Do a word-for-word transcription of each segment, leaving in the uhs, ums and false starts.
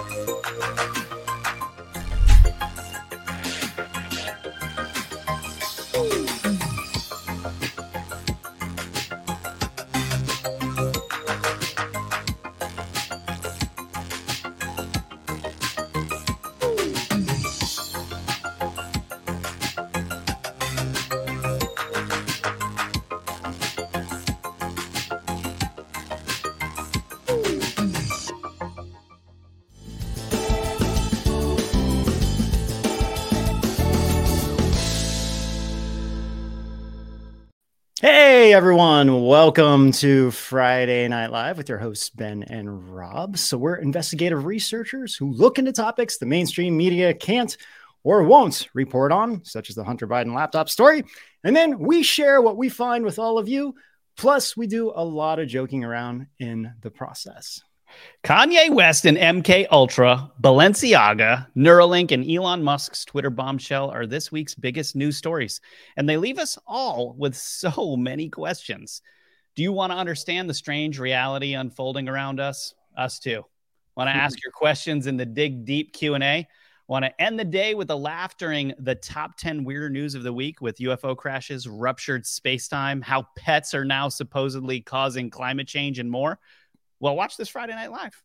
Hey everyone, welcome to Friday Night Live with your hosts Ben and Rob. So we're investigative researchers who look into topics the mainstream media can't or won't report on, such as the Hunter Biden laptop story. And then we share what we find with all of you. Plus, we do a lot of joking around in the process. Kanye West and M K Ultra, Balenciaga, Neuralink, and Elon Musk's Twitter bombshell are this week's biggest news stories, and they leave us all with so many questions. Do you want to understand the strange reality unfolding around us? Us too. Want to ask your questions in the Dig Deep Q and A? Want to end the day with a laugh during the top ten weird news of the week with U F O crashes, ruptured space-time, how pets are now supposedly causing climate change, and more? Well, watch this Friday Night Live.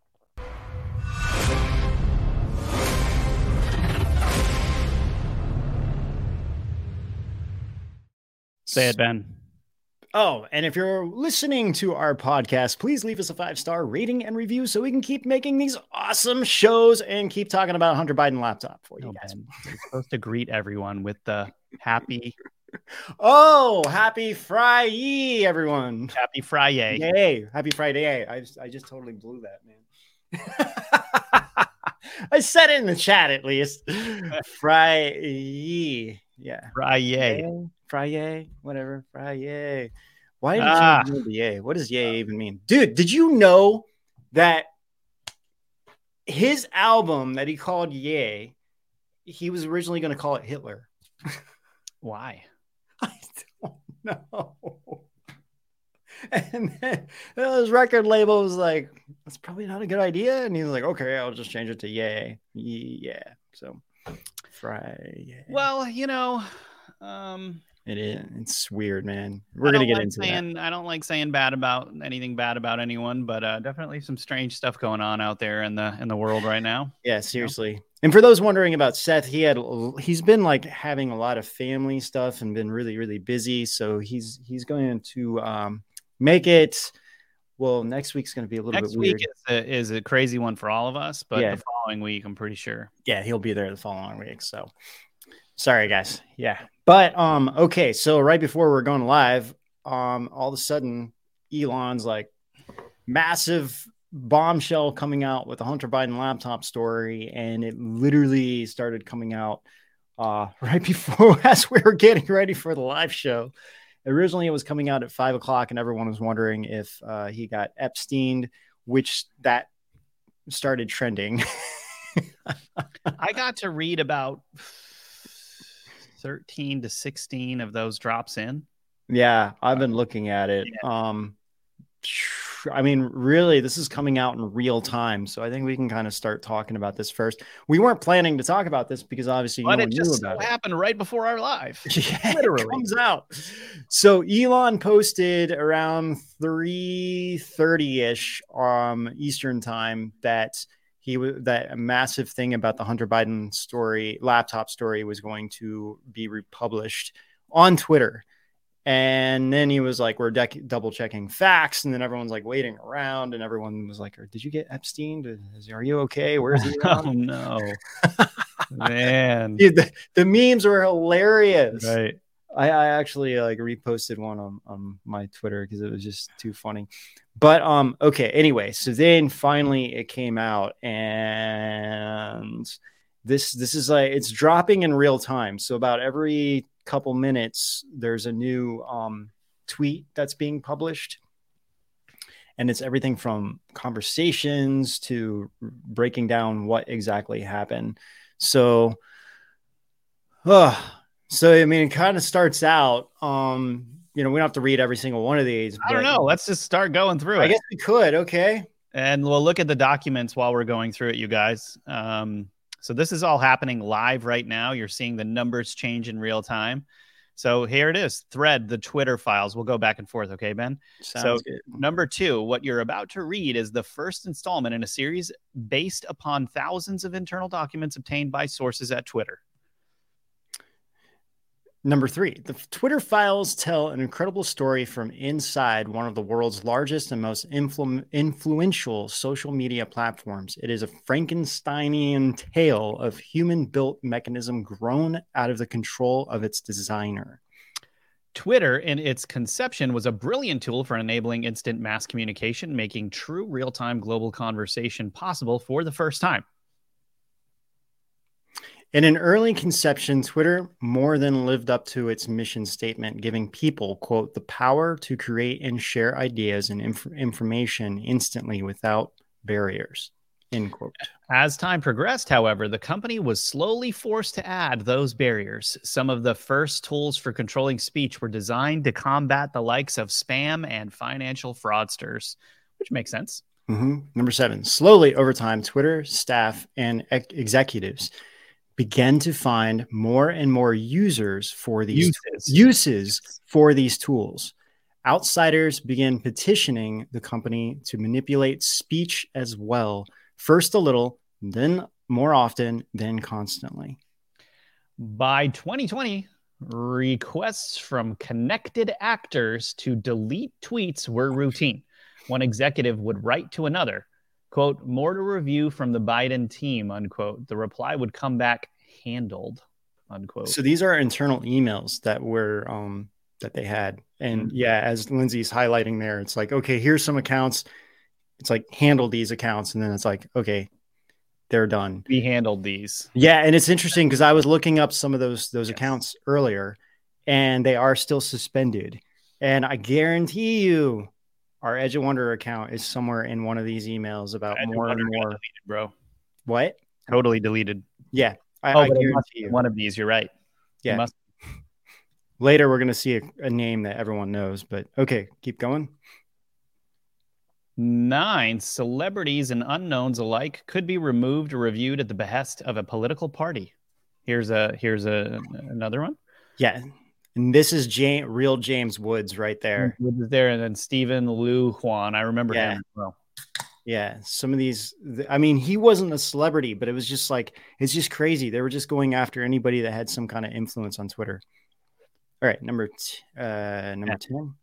Say it, Ben. Oh, and if you're listening to our podcast, please leave us a five-star rating and review so we can keep making these awesome shows and keep talking about Hunter Biden laptop for you Oh, guys. Ben, you're supposed to greet everyone with the happy... Oh, happy Friday, everyone. Happy Friday. Yay. Happy Friday. I just, I just totally blew that, man. I said it in the chat at least. Friday. Yeah. Friday. Friday. Whatever. Friday. Why did you Ah. change the yay? What does yay even mean? Dude, did you know that his album that he called Yay, he was originally going to call it Hitler? Why? I don't know. And then his record label was like, that's probably not a good idea. And he was like, okay, I'll just change it to Yay. Yeah. So Friday. Well, you know, um, it is. It's weird, man. We're going to get like into saying, that. I don't like saying bad about anything bad about anyone, but uh, definitely some strange stuff going on out there in the in the world right now. Yeah, seriously. You know? And for those wondering about Seth, he had he's been like having a lot of family stuff and been really, really busy. So he's he's going to um, make it. Well, next week's going to be a little next bit weird. Next week is a, is a crazy one for all of us, but yeah. the following week, I'm pretty sure. Yeah, he'll be there the following week. So sorry, guys. Yeah. But um, okay, so right before we're going live, um, all of a sudden, Elon's like massive bombshell coming out with the Hunter Biden laptop story, and it literally started coming out uh, right before as we were getting ready for the live show. Originally, it was coming out at five o'clock, and everyone was wondering if uh, he got Epsteined, which that started trending. I got to read about thirteen to sixteen of those drops in. Yeah, I've been looking at it. Yeah. Um, I mean, really, this is coming out in real time. So I think we can kind of start talking about this first. We weren't planning to talk about this because obviously but no it one just knew about so it. happened right before our live. Yeah, literally. It comes out. So Elon posted around three thirty-ish um, Eastern time that he was that a massive thing about the Hunter Biden story, laptop story, was going to be republished on Twitter. And then he was like, we're dec- double checking facts. And then everyone's like waiting around and everyone was like, did you get Epstein? Is, are you okay? Where's he? Oh, no. Man. Dude, the, the memes were hilarious. Right. I, I actually like reposted one on, on my Twitter because it was just too funny. But um, okay, anyway, so then finally it came out and this this is like it's dropping in real time. So about every couple minutes there's a new um tweet that's being published, and it's everything from conversations to breaking down what exactly happened. So uh so I mean it kind of starts out um you know we don't have to read every single one of these. I don't know, let's just start going through I it. guess we could. Okay, And we'll look at the documents while we're going through it, you guys. Um, so this is all happening live right now. You're seeing the numbers change in real time. So here it is. Thread, the Twitter files. We'll go back and forth. Okay, Ben? Sounds so good. Number two, what you're about to read is the first installment in a series based upon thousands of internal documents obtained by sources at Twitter. Number three, the Twitter files tell an incredible story from inside one of the world's largest and most influ- influential social media platforms. It is a Frankensteinian tale of human-built mechanism grown out of the control of its designer. Twitter, in its conception, was a brilliant tool for enabling instant mass communication, making true real-time global conversation possible for the first time. In an early conception, Twitter more than lived up to its mission statement, giving people, quote, the power to create and share ideas and inf- information instantly without barriers, end quote. As time progressed, however, the company was slowly forced to add those barriers. Some of the first tools for controlling speech were designed to combat the likes of spam and financial fraudsters, which makes sense. Mm-hmm. Number seven, slowly over time, Twitter staff and ex- executives began to find more and more users for these uses. T- uses for these tools. Outsiders began petitioning the company to manipulate speech as well. First a little, then more often, then constantly. By twenty twenty, requests from connected actors to delete tweets were routine. One executive would write to another, quote, more to review from the Biden team, unquote. The reply would come back handled, unquote. So these are internal emails that were um, that they had. And mm-hmm. yeah, as Lindsay's highlighting there, it's like, okay, here's some accounts. It's like, handle these accounts. And then it's like, okay, they're done. We handled these. Yeah. And it's interesting because I was looking up some of those, those yes. accounts earlier, and they are still suspended. And I guarantee you, our Edge of Wonder account is somewhere in one of these emails about Edge more and more. Deleted, bro. What? Totally deleted. Yeah. I, oh, I but guarantee it must you. Be one of these. You're right. Yeah. Must... Later, we're going to see a, a name that everyone knows, but okay, keep going. Nine, celebrities and unknowns alike could be removed or reviewed at the behest of a political party. Here's a here's a another one. Yeah. And this is James, real James Woods right there. Woods is there, and then Stephen Liu Huan. I remember yeah. him as well. Yeah, some of these, I mean, he wasn't a celebrity, but it was just like, it's just crazy. They were just going after anybody that had some kind of influence on Twitter. All right, number t- uh, number yeah. ten.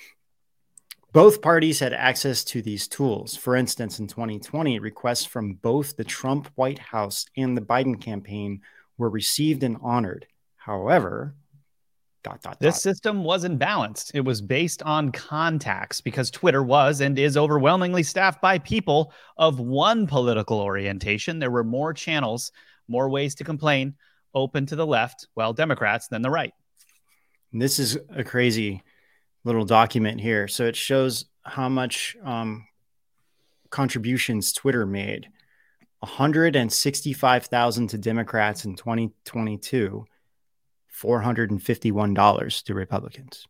Both parties had access to these tools. For instance, in twenty twenty, requests from both the Trump White House and the Biden campaign were received and honored. However, Dot, dot, this dot. system wasn't balanced. It was based on contacts because Twitter was and is overwhelmingly staffed by people of one political orientation. There were more channels, more ways to complain, open to the left, well, Democrats, than the right. And this is a crazy little document here. So it shows how much um, contributions Twitter made. one hundred sixty-five thousand to Democrats in twenty twenty-two. four hundred fifty-one dollars to Republicans.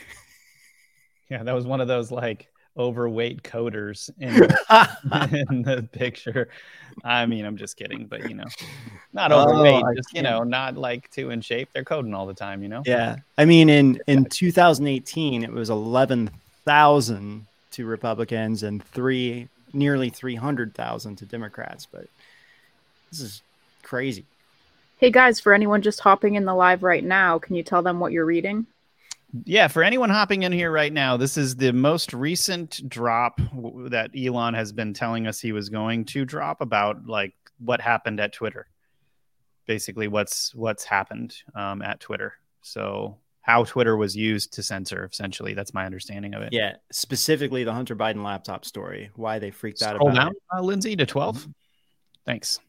Yeah, that was one of those like overweight coders in the, in the picture. I mean, I'm just kidding, but you know, not overweight, oh, just, you know, not like too in shape. They're coding all the time, you know? Yeah. I mean, in, in two thousand eighteen, it was eleven thousand to Republicans and three, nearly three hundred thousand to Democrats. But this is crazy. Hey guys, for anyone just hopping in the live right now, can you tell them what you're reading? Yeah, for anyone hopping in here right now, this is the most recent drop that Elon has been telling us he was going to drop about like what happened at Twitter. Basically, what's what's happened um, at Twitter. So how Twitter was used to censor, essentially. That's my understanding of it. Yeah, specifically the Hunter Biden laptop story, why they freaked Scroll out about down, it. Uh, Lindsay, to twelve. Mm-hmm. Thanks.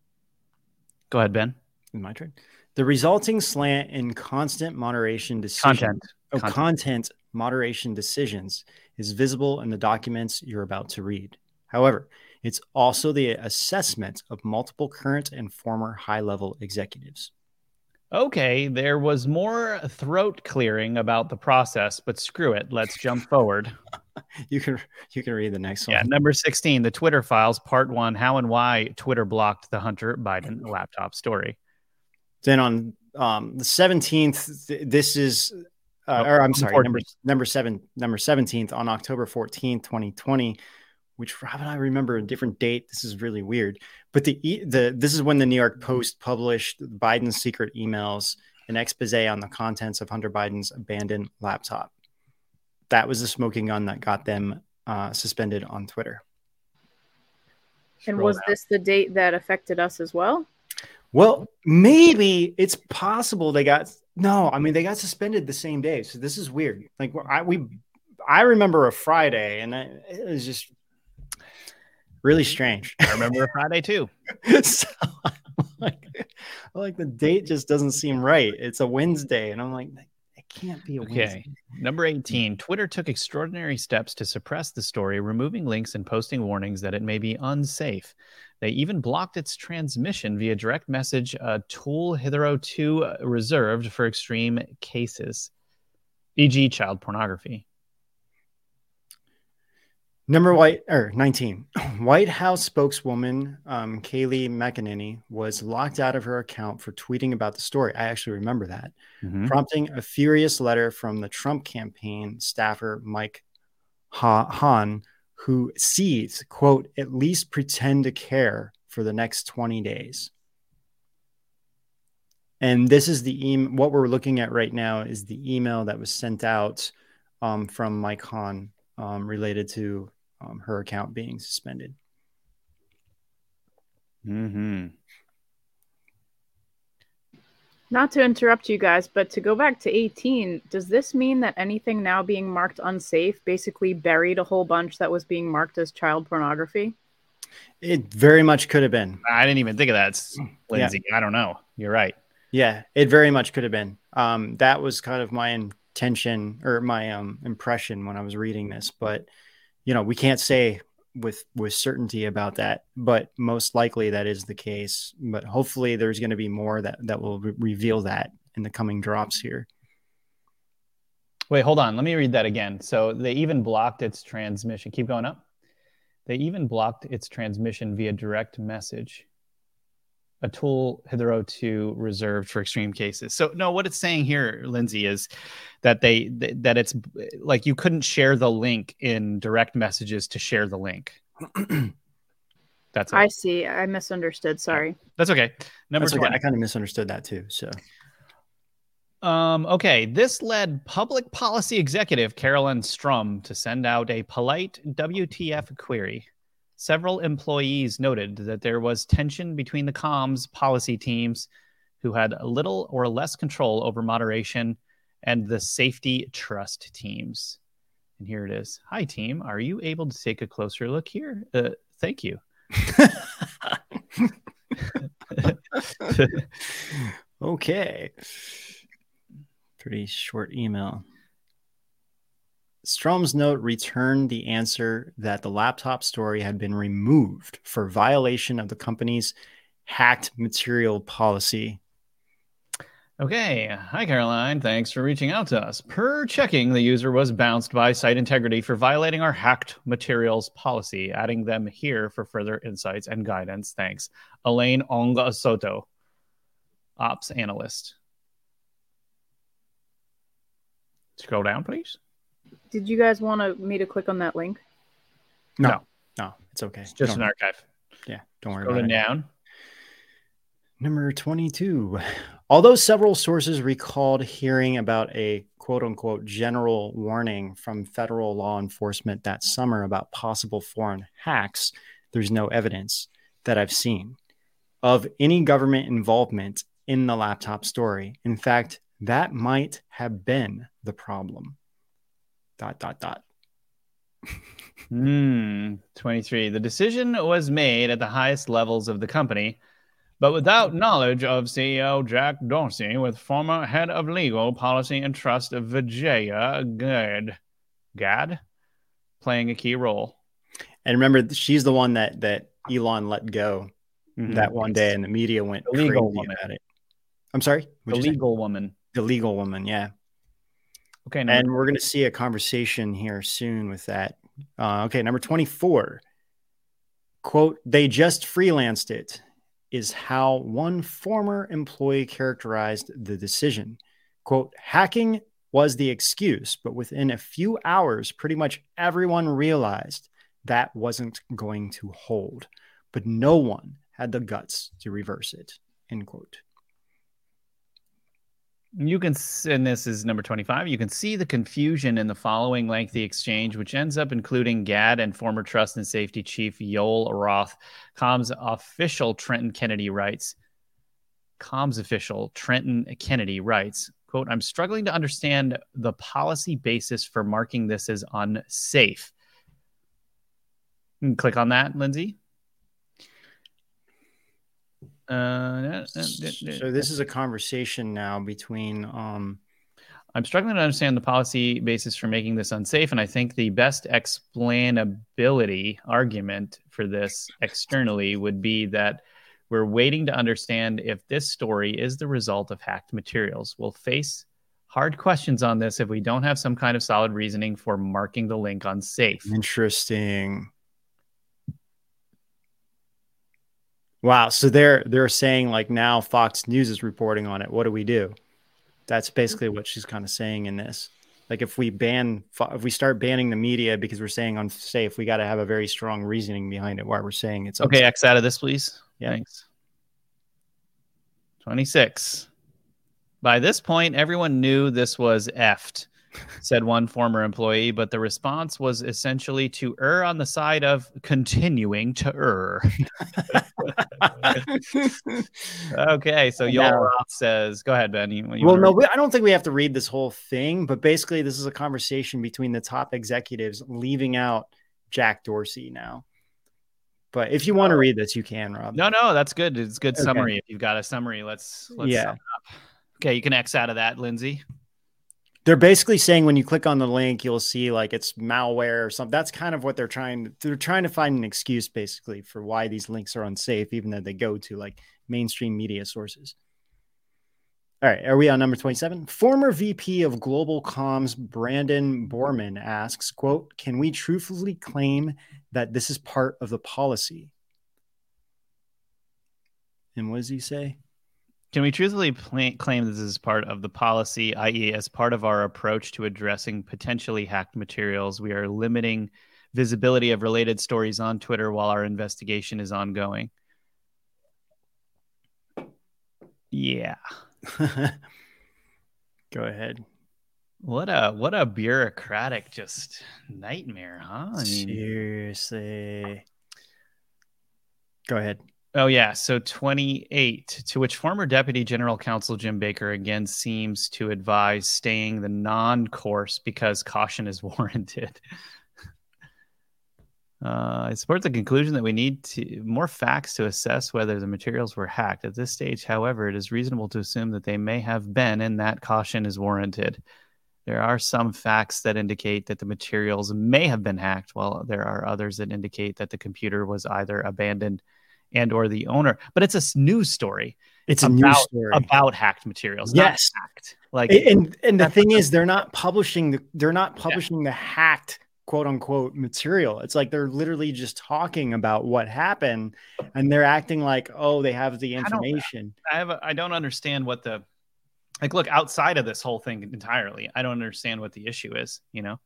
Go ahead, Ben. My turn. The resulting slant in constant moderation decisions, content. Oh, content. content moderation decisions is visible in the documents you're about to read. However, it's also the assessment of multiple current and former high-level executives. Okay, there was more throat clearing about the process, but screw it. Let's jump forward. You can you can read the next one. Yeah, number sixteen, the Twitter files, part one, how and why Twitter blocked the Hunter Biden laptop story. Then on um, the seventeenth, th- this is, uh, oh, or I'm sorry, number number seven, number seventeenth on October fourteenth, twenty twenty, which Rob and I remember a different date. This is really weird. But the the this is when the New York Post published Biden's secret emails, an expose on the contents of Hunter Biden's abandoned laptop. That was the smoking gun that got them uh, suspended on Twitter. And was this the date that affected us as well? Well, maybe it's possible they got no. I mean, they got suspended the same day. So this is weird. Like I we, I remember a Friday, and I, it was just really strange. I remember a Friday too. So like, like the date just doesn't seem right. It's a Wednesday, and I'm like, it can't be a okay. Wednesday. Number eighteen, Twitter took extraordinary steps to suppress the story, removing links and posting warnings that it may be unsafe. They even blocked its transmission via direct message, a tool hitherto reserved for extreme cases, for example child pornography. Number white or nineteen, White House spokeswoman um, Kayleigh McEnany was locked out of her account for tweeting about the story. I actually remember that, mm-hmm. prompting a furious letter from the Trump campaign staffer Mike Hahn, who sees, quote, at least pretend to care for the next twenty days. And this is the email. What we're looking at right now is the email that was sent out um, from Mike Hahn um, related to um, her account being suspended. Mm-hmm. Not to interrupt you guys, but to go back to eighteen, does this mean that anything now being marked unsafe basically buried a whole bunch that was being marked as child pornography? It very much could have been. I didn't even think of that, Lindsay. Yeah. I don't know. You're right. Yeah, it very much could have been. Um, that was kind of my intention or my um, impression when I was reading this. But, you know, we can't say with with certainty about that, but most likely that is the case. But hopefully there's going to be more that that will re- reveal that in the coming drops here. Wait, hold on. Let me read that again. So they even blocked its transmission. Keep going up. They even blocked its transmission via direct message, a tool hitherto reserved for extreme cases. So no, what it's saying here, Lindsay, is that they that it's like you couldn't share the link in direct messages to share the link. That's it. I see. I misunderstood. Sorry. That's okay. Number That's twenty. Okay. I kind of misunderstood that too. So, um, okay. This led public policy executive Carolyn Strum to send out a polite W T F query. Several employees noted that there was tension between the comms policy teams, who had little or less control over moderation, and the safety trust teams. And here it is. Hi, team. Are you able to take a closer look here? Uh, thank you. Okay. Pretty short email. Strum's note returned the answer that the laptop story had been removed for violation of the company's hacked material policy. Okay. Hi, Caroline. Thanks for reaching out to us. Per checking, the user was bounced by Site Integrity for violating our hacked materials policy, adding them here for further insights and guidance. Thanks. Elaine Onga Soto, Ops Analyst. Scroll down, please. Did you guys want to, me to click on that link? No, no, no it's okay. It's just an archive. Yeah, don't worry Scroll about it. down. Number twenty-two. Although several sources recalled hearing about a quote-unquote general warning from federal law enforcement that summer about possible foreign hacks, there's no evidence that I've seen of any government involvement in the laptop story. In fact, that might have been the problem. Dot, dot, dot. Hmm. twenty-three. The decision was made at the highest levels of the company, but without knowledge of C E O Jack Dorsey, with former head of legal policy and trust Vijaya Gad, Gad playing a key role. And remember, she's the one that that Elon let go mm-hmm. that one day, and the media went the crazy about it. I'm sorry? The legal woman. The legal woman, yeah. Okay. And we're going to see a conversation here soon with that. Uh, okay, number twenty-four. Quote, they just freelanced it, is how one former employee characterized the decision. Quote, hacking was the excuse, but within a few hours, pretty much everyone realized that wasn't going to hold. But no one had the guts to reverse it, end quote. You can, and this is number twenty-five, you can see the confusion in the following lengthy exchange, which ends up including Gad and former Trust and Safety Chief Yoel Roth. Comms official Trenton Kennedy writes, Comms official Trenton Kennedy writes, quote, I'm struggling to understand the policy basis for marking this as unsafe. You can click on that, Lindsay. Uh, so this is a conversation now between um I'm struggling to understand the policy basis for making this unsafe, and I think the best explainability argument for this externally would be that we're waiting to understand if this story is the result of hacked materials. We'll face hard questions on this if we don't have some kind of solid reasoning for marking the link unsafe. Interesting. Wow. So they're they're saying like now Fox News is reporting on it. What do we do? That's basically what she's kind of saying in this. Like if we ban, if we start banning the media because we're saying unsafe, we got to have a very strong reasoning behind it. Why we're saying it's okay. Unsafe. X out of this, please. Yeah. Thanks. twenty-six. By this point, everyone knew this was effed, said one former employee, but the response was essentially to err on the side of continuing to err. Okay, so Yoel Roth says, go ahead, Ben. You, you well, no, we, I don't think we have to read this whole thing, but basically this is a conversation between the top executives leaving out Jack Dorsey now. But if you want to read this, you can, Rob. No, no, that's good. It's good okay. summary. If you've got a summary, let's, let's yeah. sum it up. Okay, you can X out of that, Lindsay. They're basically saying when you click on the link, you'll see like it's malware or something. That's kind of what they're trying to, they're trying to find an excuse basically for why these links are unsafe, even though they go to like mainstream media sources. All right. Are we on number twenty-seven? Former V P of Global Comms, Brandon Borman asks, quote, can we truthfully claim that this is part of the policy? And what does he say? Can we truthfully pl- claim this is part of the policy, that is as part of our approach to addressing potentially hacked materials, we are limiting visibility of related stories on Twitter while our investigation is ongoing? Yeah. Go ahead. What a what a bureaucratic just nightmare, huh? I mean, seriously. Go ahead. Oh, yeah. So twenty-eight, to which former Deputy General Counsel Jim Baker again seems to advise staying the non-course because caution is warranted. uh, I support the conclusion that we need to, more facts to assess whether the materials were hacked. At this stage, however, it is reasonable to assume that they may have been, and that caution is warranted. There are some facts that indicate that the materials may have been hacked, while there are others that indicate that the computer was either abandoned and or the owner, but it's a news story. It's a about, news story about hacked materials. Yes, not hacked. Like, and and the thing is, they're not publishing the they're not publishing yeah. the hacked quote unquote material. It's like they're literally just talking about what happened, and they're acting like, oh, they have the information. I, don't, I have a, I don't understand what the like. Look, outside of this whole thing entirely, I don't understand what the issue is. You know,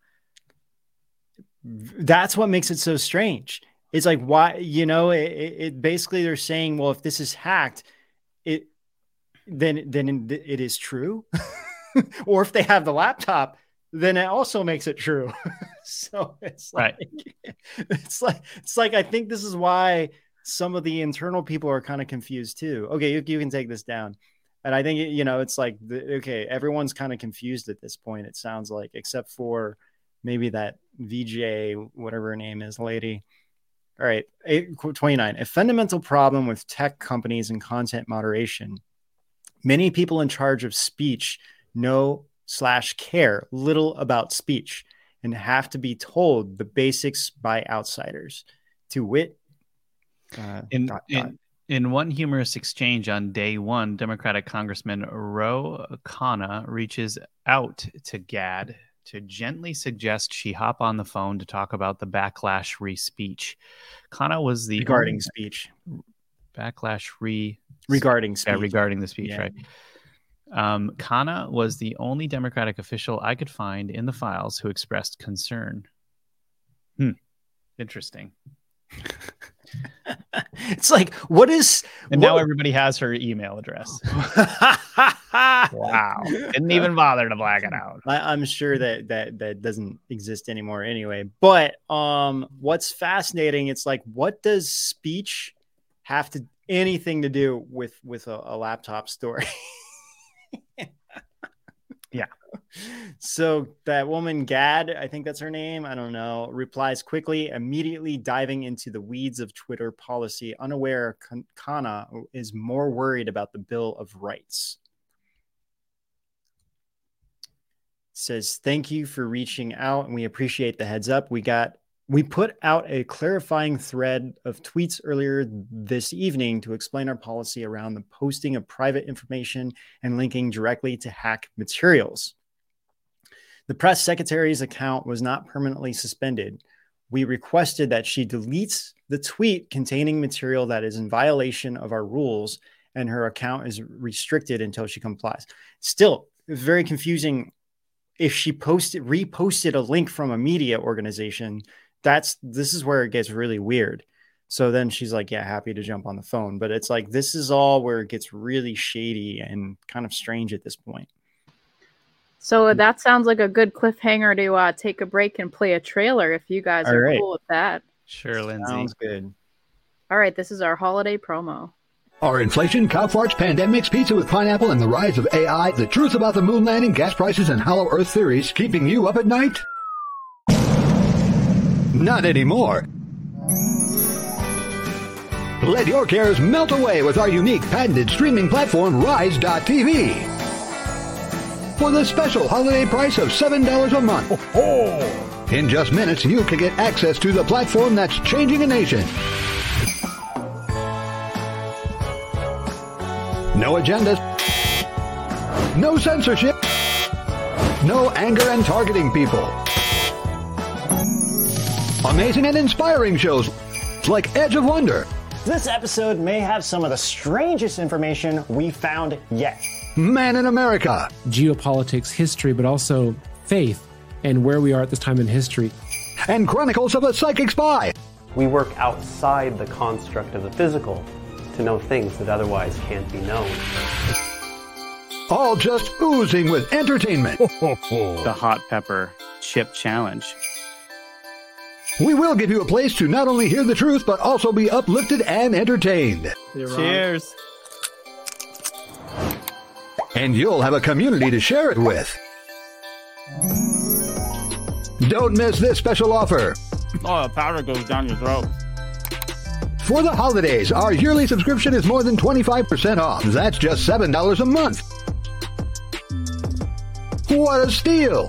that's what makes it so strange. It's like, why, you know, it, it basically they're saying, well, if this is hacked, it then then it is true. Or if they have the laptop, then it also makes it true. So it's like, right. it's like, it's like, I think this is why some of the internal people are kind of confused too. Okay, you, you can take this down. And I think, you know, it's like, the, okay, everyone's kind of confused at this point, it sounds like, except for maybe that V J, whatever her name is, lady. All right, twenty-nine. A fundamental problem with tech companies and content moderation. Many people in charge of speech know slash care little about speech and have to be told the basics by outsiders. To wit, uh, in, dot, in, dot. In one humorous exchange on day one, Democratic Congressman Ro Khanna reaches out to Gad to gently suggest she hop on the phone to talk about the backlash re speech. Khanna was the regarding only, speech. Backlash re regarding speech. Yeah, regarding the speech, yeah. right? Um, Khanna was the only Democratic official I could find in the files who expressed concern. Hmm. Interesting. It's like, what is and what? Now everybody has her email address. Wow. Didn't even bother to black it out. I, I'm sure that that that doesn't exist anymore anyway. But um what's fascinating, it's like, what does speech have to anything to do with with a, a laptop story? Yeah. So that woman, Gad, I think that's her name, I don't know, replies quickly, immediately diving into the weeds of Twitter policy, unaware Khanna is more worried about the Bill of Rights. Says, thank you for reaching out and we appreciate the heads up. We got we put out a clarifying thread of tweets earlier this evening to explain our policy around the posting of private information and linking directly to hack materials. The press secretary's account was not permanently suspended. We requested that she deletes the tweet containing material that is in violation of our rules, and her account is restricted until she complies. Still, it's very confusing. If she posted, reposted a link from a media organization, that's, this is where it gets really weird. So then she's like, yeah, happy to jump on the phone. But it's like, this is all where it gets really shady and kind of strange at this point. So that sounds like a good cliffhanger to uh, take a break and play a trailer if you guys all are right. cool with that. Sure, Lindsay. Sounds good. All right, this is our holiday promo. Are inflation, cow farts, pandemics, pizza with pineapple, and the rise of A I, the truth about the moon landing, gas prices, and hollow earth theories keeping you up at night? Not anymore. Let your cares melt away with our unique patented streaming platform, Rise dot T V. For the special holiday price of seven dollars a month. Oh, in just minutes, you can get access to the platform that's changing a nation. No agendas. No censorship. No anger and targeting people. Amazing and inspiring shows like Edge of Wonder. This episode may have some of the strangest information we found yet. Man in America. Geopolitics, history, but also faith and where we are at this time in history. And Chronicles of a Psychic Spy. We work outside the construct of the physical to know things that otherwise can't be known. All just oozing with entertainment. The Hot Pepper Chip Challenge. We will give you a place to not only hear the truth, but also be uplifted and entertained. Cheers. And you'll have a community to share it with. Don't miss this special offer. Oh, the powder goes down your throat. For the holidays, our yearly subscription is more than twenty-five percent off. That's just seven dollars a month. What a steal!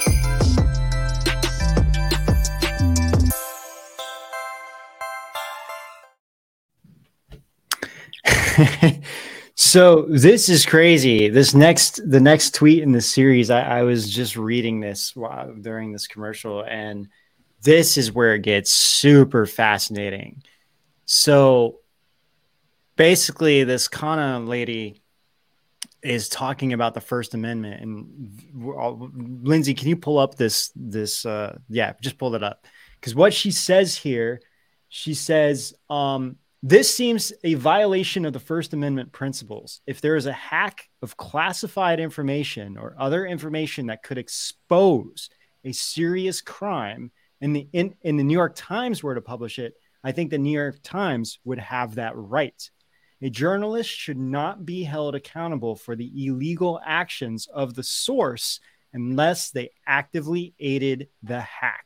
So this is crazy. This next, the next tweet in the series, I, I was just reading this while, during this commercial, and this is where it gets super fascinating. So basically, this Khanna lady is talking about the First Amendment, and Lindsay, can you pull up this? This, uh, yeah, just pull it up, because what she says here, she says, um. This seems a violation of the First Amendment principles. If there is a hack of classified information or other information that could expose a serious crime, and the in, in the New York Times were to publish it, I think the New York Times would have that right. A journalist should not be held accountable for the illegal actions of the source unless they actively aided the hack.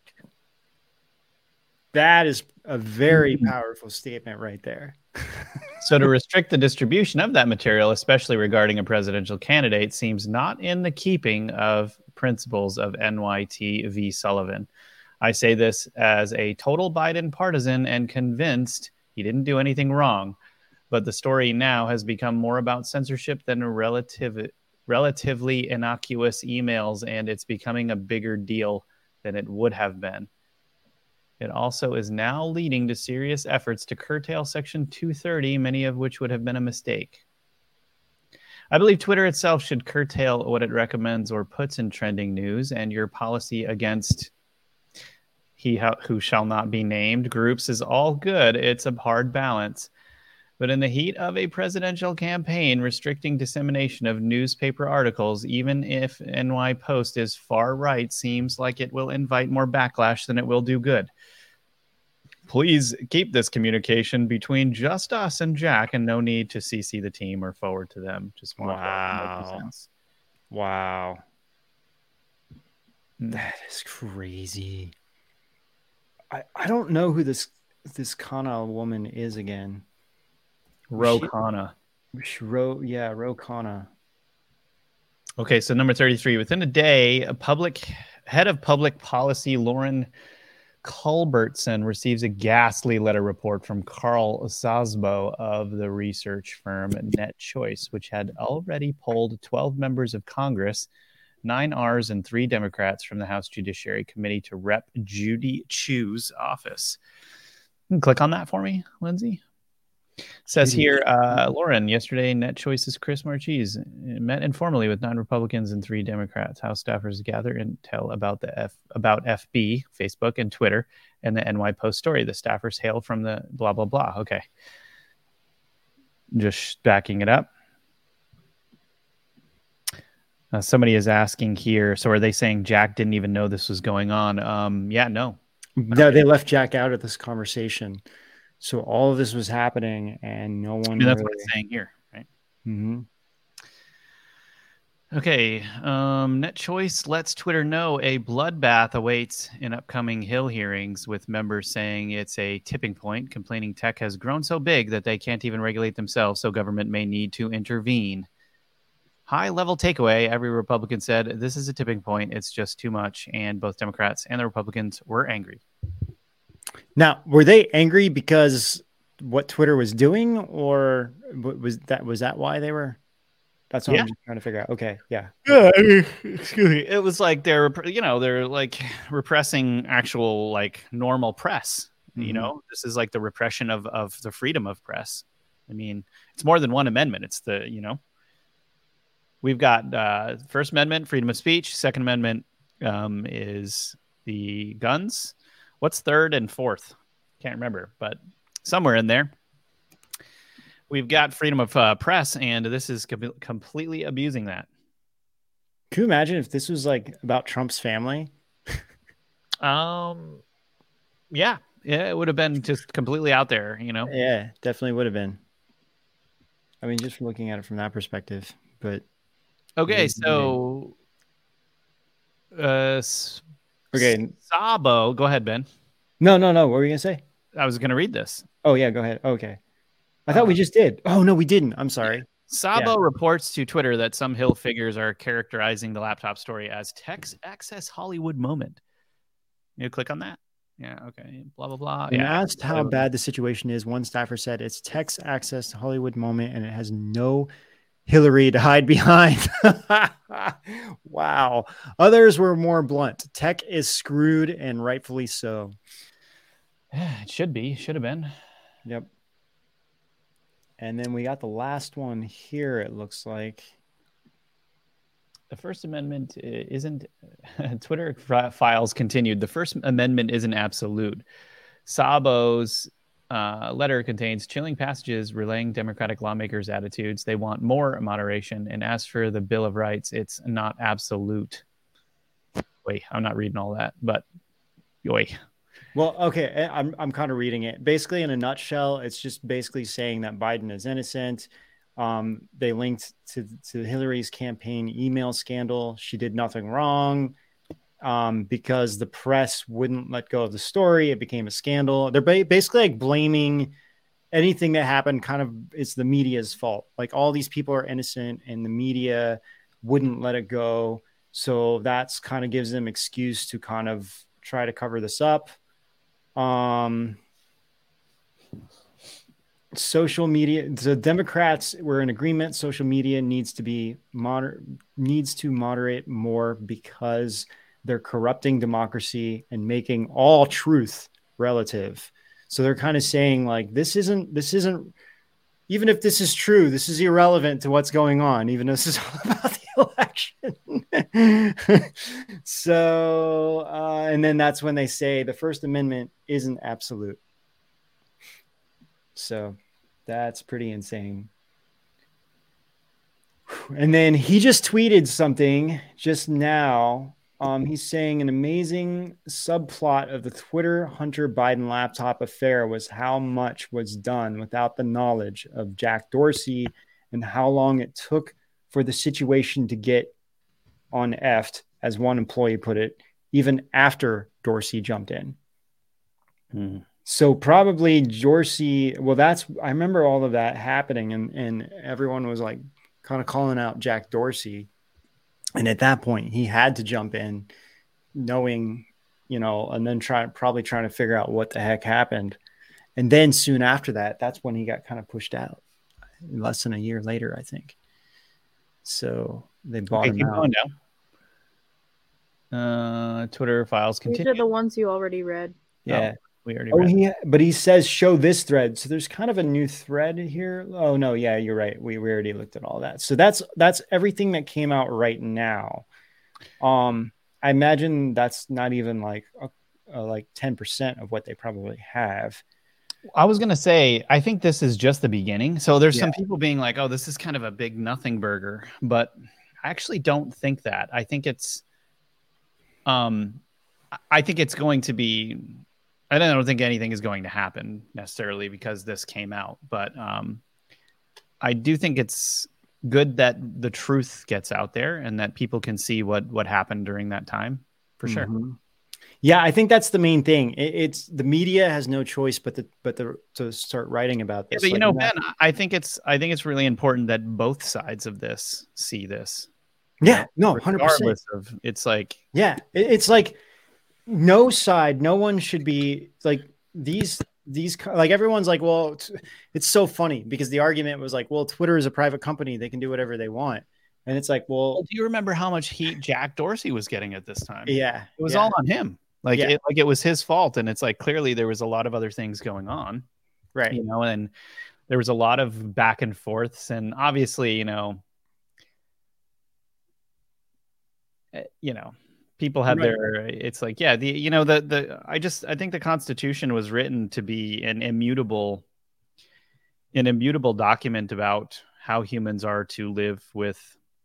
That is a very powerful statement right there. So to restrict the distribution of that material, especially regarding a presidential candidate, seems not in the keeping of principles of N Y T v. Sullivan. I say this as a total Biden partisan and convinced he didn't do anything wrong. But the story now has become more about censorship than a relative, relatively innocuous emails, and it's becoming a bigger deal than it would have been. It also is now leading to serious efforts to curtail Section two thirty, many of which would have been a mistake. I believe Twitter itself should curtail what it recommends or puts in trending news, and your policy against he who shall not be named groups is all good. It's a hard balance. But in the heat of a presidential campaign, restricting dissemination of newspaper articles, even if N Y Post is far right, seems like it will invite more backlash than it will do good. Please keep this communication between just us and Jack, and no need to C C the team or forward to them. Just want wow. Wow. That is crazy. I, I don't know who this this Kana woman is again. Ro Khanna. Ro, yeah, Ro Khanna. Okay, so number thirty-three. Within a day, a public head of public policy, Lauren Culbertson, receives a ghastly letter report from Carl Szabo of the research firm Net Choice, which had already polled twelve members of Congress, nine R's and three Democrats from the House Judiciary Committee to rep Judy Chu's office. You can click on that for me, Lindsay. Says here, uh, Lauren, yesterday, Net Choice's Chris Marchese met informally with nine Republicans and three Democrats. House staffers gather intel about the F about F B, Facebook, and Twitter, and the N Y Post story. The staffers hail from the blah, blah, blah. Okay. Just backing it up. Uh, somebody is asking here, so are they saying Jack didn't even know this was going on? Um, yeah, no. No, they left Jack out of this conversation. So all of this was happening, and no one. I mean, that's really... what it's saying here, right? Mm-hmm. Okay. Um, Net Choice lets Twitter know a bloodbath awaits in upcoming Hill hearings, with members saying it's a tipping point, complaining tech has grown so big that they can't even regulate themselves, so government may need to intervene. High-level takeaway, every Republican said, this is a tipping point. It's just too much, and both Democrats and the Republicans were angry. Now, were they angry because what Twitter was doing, or was that was that why they were? That's what yeah. I'm just trying to figure out. Okay, yeah. Yeah, I mean, excuse me. It was like they're, you know, they're like repressing actual like normal press. Mm-hmm. You know, this is like the repression of of the freedom of press. I mean, it's more than one amendment. It's the, you know, we've got uh, First Amendment, freedom of speech. Second Amendment um, is the guns. What's third and fourth? Can't remember, but somewhere in there. We've got freedom of uh, press, and this is com- completely abusing that. Can you imagine if this was like about Trump's family? um, yeah, yeah, it would have been just completely out there, you know? Yeah, definitely would have been. I mean, just looking at it from that perspective, but. Okay, so. Uh, Okay. Szabo, go ahead, Ben. No, no, no. What were you going to say? I was going to read this. Oh, yeah, go ahead. Okay. I thought uh, we just did. Oh, no, we didn't. I'm sorry. Szabo yeah. reports to Twitter that some Hill figures are characterizing the laptop story as tech access Hollywood moment. You click on that? Yeah, okay. Blah, blah, blah. When yeah. asked how bad the situation is, one staffer said it's tech's access to Hollywood moment, and it has no Hillary to hide behind. Wow. Others were more blunt. Tech is screwed, and rightfully so. Yeah, it should be. Should have been. Yep. And then we got the last one here, it looks like. The First Amendment isn't... Twitter files continued. The First Amendment isn't absolute. Szabo's Uh, letter contains chilling passages relaying Democratic lawmakers' attitudes. They want more moderation. And as for the Bill of Rights, it's not absolute. Wait, I'm not reading all that, but wait. Well, okay, I'm I'm kind of reading it. Basically, in a nutshell, it's just basically saying that Biden is innocent. Um, they linked to to Hillary's campaign email scandal. She did nothing wrong. Um, because the press wouldn't let go of the story. It became a scandal. They're ba- basically like blaming anything that happened. Kind of, it's the media's fault. Like all these people are innocent and the media wouldn't let it go. So that's kind of gives them excuse to kind of try to cover this up. Um, social media, the Democrats were in agreement. Social media needs to be moder needs to moderate more because they're corrupting democracy and making all truth relative. So they're kind of saying like, this isn't, this isn't, even if this is true, this is irrelevant to what's going on, even though this is all about the election. So, uh, and then that's when they say the First Amendment isn't absolute. So that's pretty insane. And then he just tweeted something just now. Um, he's saying an amazing subplot of the Twitter Hunter Biden laptop affair was how much was done without the knowledge of Jack Dorsey and how long it took for the situation to get on effed, as one employee put it, even after Dorsey jumped in. Hmm. So probably Dorsey, well, that's, I remember all of that happening, and, and everyone was like kind of calling out Jack Dorsey. And at that point, he had to jump in knowing, you know, and then try, probably trying to figure out what the heck happened. And then soon after that, that's when he got kind of pushed out, less than a year later, I think. So they bought Okay, him out. Uh, Twitter files These continue. are the ones you already read. Yeah. Oh, we already Oh, read. he, but he says show this thread. So there's kind of a new thread here. Oh no, yeah, you're right. We, we already looked at all that. So that's that's everything that came out right now. Um, I imagine that's not even like a, a, like ten percent of what they probably have. I was gonna say, I think this is just the beginning. So there's some Yeah. people being like, "Oh, this is kind of a big nothing burger," but I actually don't think that. I think it's, um, I think it's going to be. I don't think anything is going to happen necessarily because this came out, but um, I do think it's good that the truth gets out there and that people can see what what happened during that time, for sure. Mhm. Yeah, I think that's the main thing. It, it's the media has no choice but to but to, to start writing about Yeah, this. but you Like, know, not- Ben, I think it's I think it's really important that both sides of this see this. yeah, no, one hundred percent. Regardless of, it's like, Yeah, it, it's like no side, no one should be like these these like everyone's like, well, it's, it's so funny because the argument was like, well, Twitter is a private company, they can do whatever they want, and it's like, well, do you remember how much heat Jack Dorsey was getting at this time? yeah, It was yeah. all on him. Like Yeah. it, like it was his fault, and it's like clearly there was a lot of other things going on, right. you know, and there was a lot of back and forths, and obviously, you know, eh, you know, people have Right. their. It's like, yeah, the you know the the I just I think the Constitution was written to be an immutable, an immutable document about how humans are to live with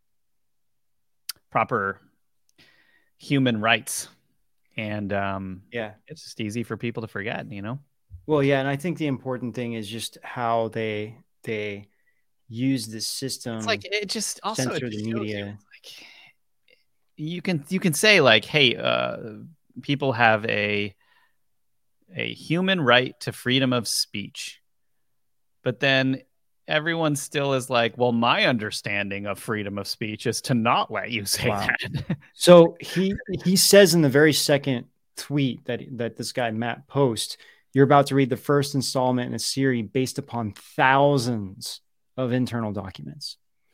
proper human rights. And um, Yeah. it's just easy for people to forget, you know? Well, yeah, and I think the important thing is just how they they use this system. It's like it just also it censor just the shows media. you, like, you can you can say like, hey, uh, people have a a human right to freedom of speech, but then everyone still is like, well, my understanding of freedom of speech is to not let you say Wow. that. So he he says in the very second tweet that that this guy Matt posts, you're about to read the first installment in a series based upon thousands of internal documents.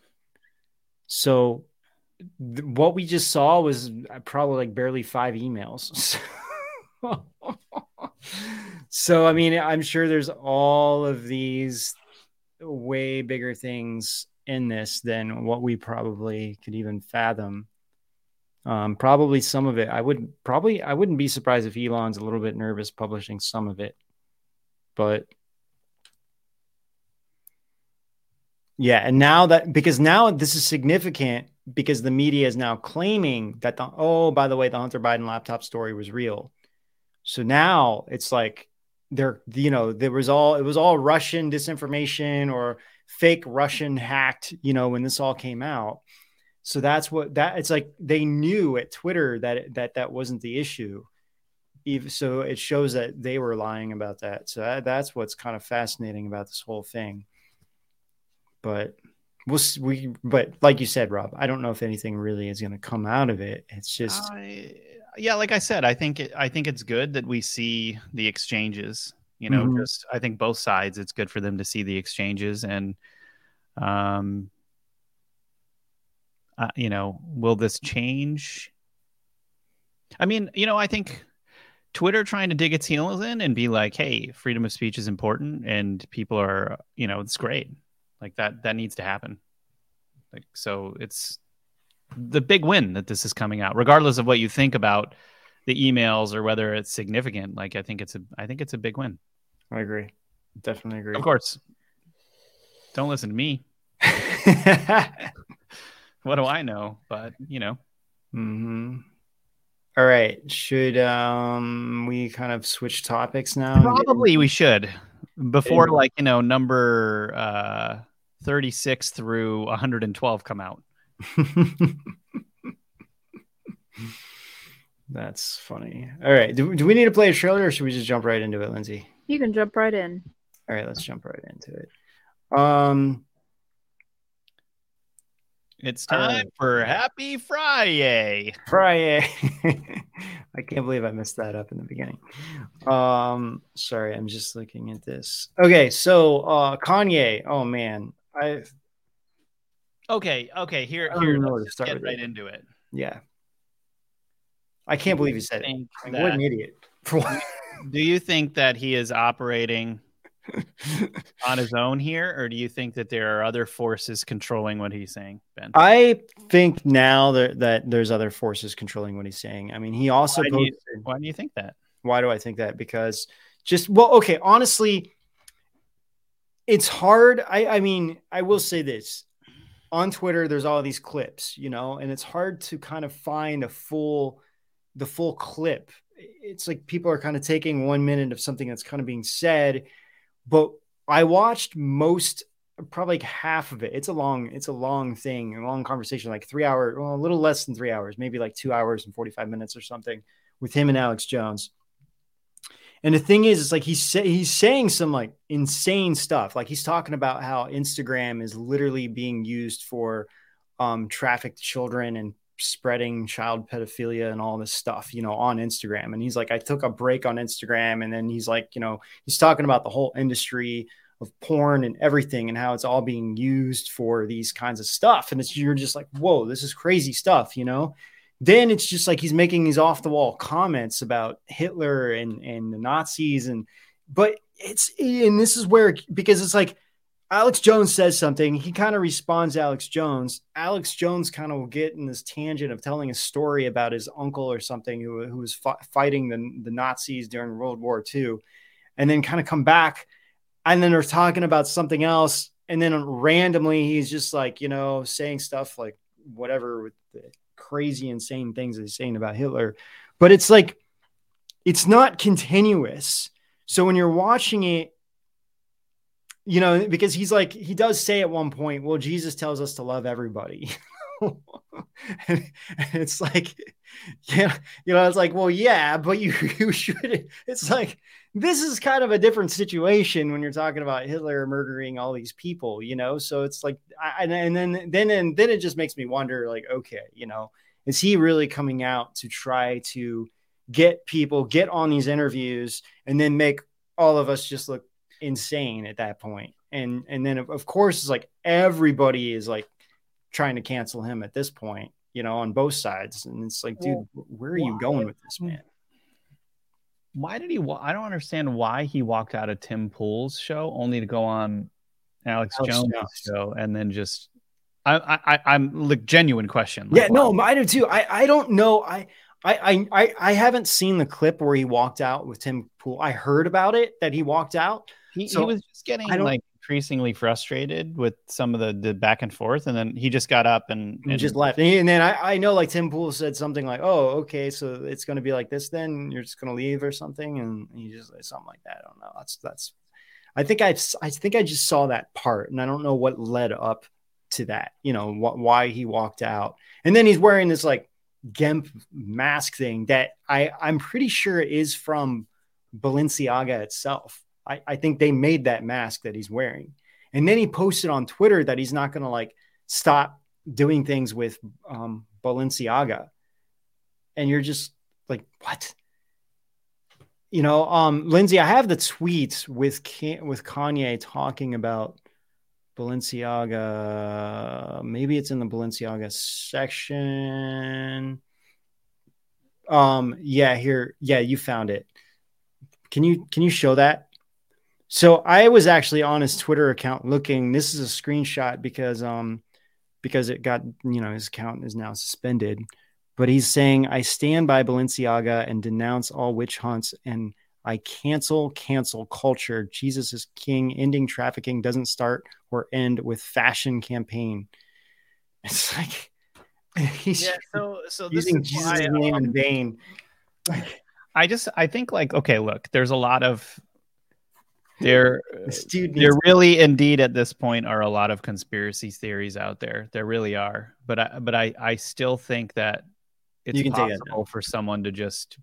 So th- what we just saw was probably like barely five emails. So I mean, I'm sure there's all of these way bigger things in this than what we probably could even fathom. Um, probably some of it, I would probably, I wouldn't be surprised if Elon's a little bit nervous publishing some of it, but yeah. And now that, because now this is significant because the media is now claiming that the, oh, by the way, the Hunter Biden laptop story was real. So now it's like there, you know, there was all, it was all Russian disinformation or fake Russian hacked, you know, when this all came out. So that's what that it's like. They knew at Twitter that that that wasn't the issue. Even so, it shows that they were lying about that. So that, that's what's kind of fascinating about this whole thing. But we'll we but like you said, Rob, I don't know if anything really is going to come out of it. It's just I, yeah, like I said, I think it, I think it's good that we see the exchanges You know, Mhm. just I think both sides, it's good for them to see the exchanges and, um, uh, you know, will this change? I mean, you know, I think Twitter trying to dig its heels in and be like, hey, freedom of speech is important and people are, you know, it's great. Like that, that needs to happen. Like, so it's the big win that this is coming out, regardless of what you think about the emails or whether it's significant. Like, I think it's a, I think it's a big win. I agree. Definitely agree. Of course. Don't listen to me. What do I know? But, you know. Mm-hmm. All right. Should um we kind of switch topics now? Probably we should. Before, into- like, you know, number uh, thirty-six through one hundred twelve come out. That's funny. All right. Do, do we need to play a trailer or should we just jump right into it, Lindsay? You can jump right in. All right, let's jump right into it. Um, It's time right. for Happy Friday. Friday. I can't believe I messed that up in the beginning. Um, sorry, I'm just looking at this. Okay, so uh Kanye. Oh man, I Okay, okay. Here, I don't here. even know where to Let's just start get with right it. into it. yeah. I can't believe he said it. Think Like, what an that- idiot. For what? Do you think that he is operating on his own here, or do you think that there are other forces controlling what he's saying, Ben? I think now that, that there's other forces controlling what he's saying. I mean, he also Why do you- posted. Why do you think that? Why do I think that? Because just, well, okay, honestly, it's hard. I, I mean, I will say this. On Twitter, there's all these clips, you know, and it's hard to kind of find a full, the full clip. It's like people are kind of taking one minute of something that's kind of being said, but I watched most, probably like half of it. It's a long, it's a long thing, a long conversation, like three hours, well, a little less than three hours, maybe like two hours and forty-five minutes or something with him and Alex Jones. And the thing is, it's like he's say, he's saying some like insane stuff. Like he's talking about how Instagram is literally being used for um, trafficked children and spreading child pedophilia and all this stuff, you know, on Instagram. And he's like, I took a break on Instagram. And then he's like, you know, he's talking about the whole industry of porn and everything and how it's all being used for these kinds of stuff. And it's, you're just like, whoa, this is crazy stuff, you know? Then it's just like he's making these off the wall comments about Hitler and, and the Nazis. And, but it's, and this is where, because it's like Alex Jones says something, he kind of responds to Alex Jones. Alex Jones kind of will get in this tangent of telling a story about his uncle or something who, who was fi- fighting the, the Nazis during World War Two, and then kind of come back. And then they're talking about something else. And then randomly, he's just like, you know, saying stuff like whatever with the crazy, insane things that he's saying about Hitler. But it's like, it's not continuous. So when you're watching it, you know, because he's like, he does say at one point, well, Jesus tells us to love everybody. And it's like, yeah, you know, it's like, well, yeah, but you, you should, it's like, this is kind of a different situation when you're talking about Hitler murdering all these people, you know? So it's like, I, and then, then, and then it just makes me wonder, like, okay, you know, is he really coming out to try to get people, get on these interviews and then make all of us just look insane at that point? And, and then of course, it's like, everybody is like trying to cancel him at this point, you know, on both sides. And it's like, dude, where are you going with this, man? Why did he? I don't understand why he walked out of Tim Pool's show only to go on Alex, Alex Jones' Jones. show and then just. I, I, I'm like genuine question. Like, yeah, no, why? I do too. I, I don't know. I, I, I, I haven't seen the clip where he walked out with Tim Pool. I heard about it that he walked out. He, so he was just getting like increasingly frustrated with some of the, the back and forth, and then he just got up and, and and just left. And, he, and then I, I know like Tim Pool said something like, "Oh, okay, so it's going to be like this. Then you're just going to leave or something." And he just like something like that. I don't know. That's that's. I think I I think I just saw that part, and I don't know what led up to that. You know wh- why he walked out, and then he's wearing this like Gemp mask thing that I I'm pretty sure is from Balenciaga itself. I, I think they made that mask that he's wearing. And then he posted on Twitter that he's not going to like stop doing things with um, Balenciaga. And you're just like, what? you know, um, Lindsay, I have the tweets with with Kanye talking about Balenciaga. Maybe it's in the Balenciaga section. Um, yeah, here, yeah, you found it. Can you can you show that? So I was actually on his Twitter account looking. This is a screenshot because um because it got, you know, his account is now suspended. But he's saying, I stand by Balenciaga and denounce all witch hunts, and I cancel cancel culture. Jesus is king. Ending trafficking doesn't start or end with fashion campaign. It's like he's yeah, so so this using is Jesus' why, name um, in vain. I just I think like, okay, look, there's a lot of there This dude needs there really indeed at this point are a lot of conspiracy theories out there. There really are. But I but I I still think that it's You can take that possible down. for someone to just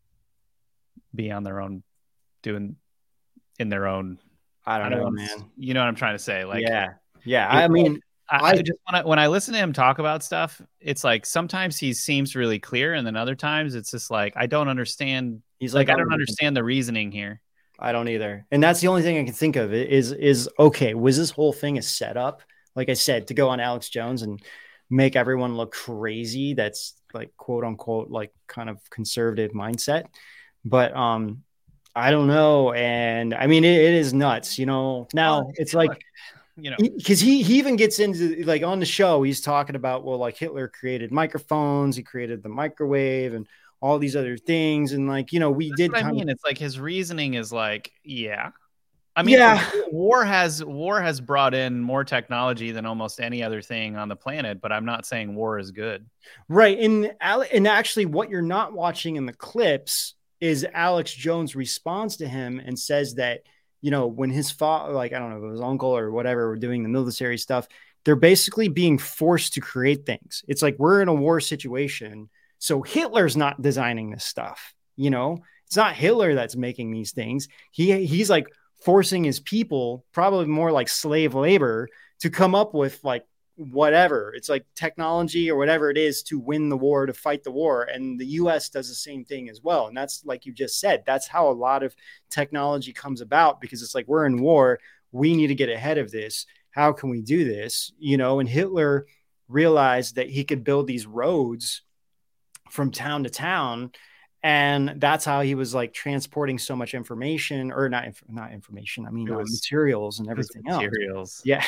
be on their own, doing in their own. I don't, I know, don't man. You know what I'm trying to say? Like, yeah, yeah. I mean, I, I- I just when I, when I listen to him talk about stuff, it's like sometimes he seems really clear, and then other times it's just like I don't understand. he's Like like, I don't understand the reasoning here. I don't either. And that's the only thing I can think of is, is okay, was this whole thing a setup? Like I said, to go on Alex Jones and make everyone look crazy. That's like, quote unquote, like kind of conservative mindset. But um, I don't know. And I mean, it, it is nuts, you know, now Well, it's look, like, you know, because he, he even gets into like on the show, he's talking about, well, like Hitler created microphones, he created the microwave and all these other things. And like, you know, we That's did what I kind mean. of, It's like his reasoning is like, yeah. I mean, Yeah. war has war has brought in more technology than almost any other thing on the planet, but I'm not saying war is good. right. And, Ale- and actually what you're not watching in the clips is Alex Jones' response to him and says that, you know, when his father, like, I don't know, his uncle or whatever were doing the military stuff, they're basically being forced to create things. It's like, we're in a war situation. So Hitler's not designing this stuff, you know, it's not Hitler that's making these things. He he's like forcing his people, probably more like slave labor, to come up with like whatever. It's like technology or whatever it is to win the war, to fight the war. And the U S does the same thing as well. And that's, like you just said, that's how a lot of technology comes about, because it's like, we're in war. We need to get ahead of this. How can we do this? You know, and Hitler realized that he could build these roads from town to town. And that's how he was like transporting so much information, or not, not information. I mean, It uh, was- materials and everything else. Materials. Yeah.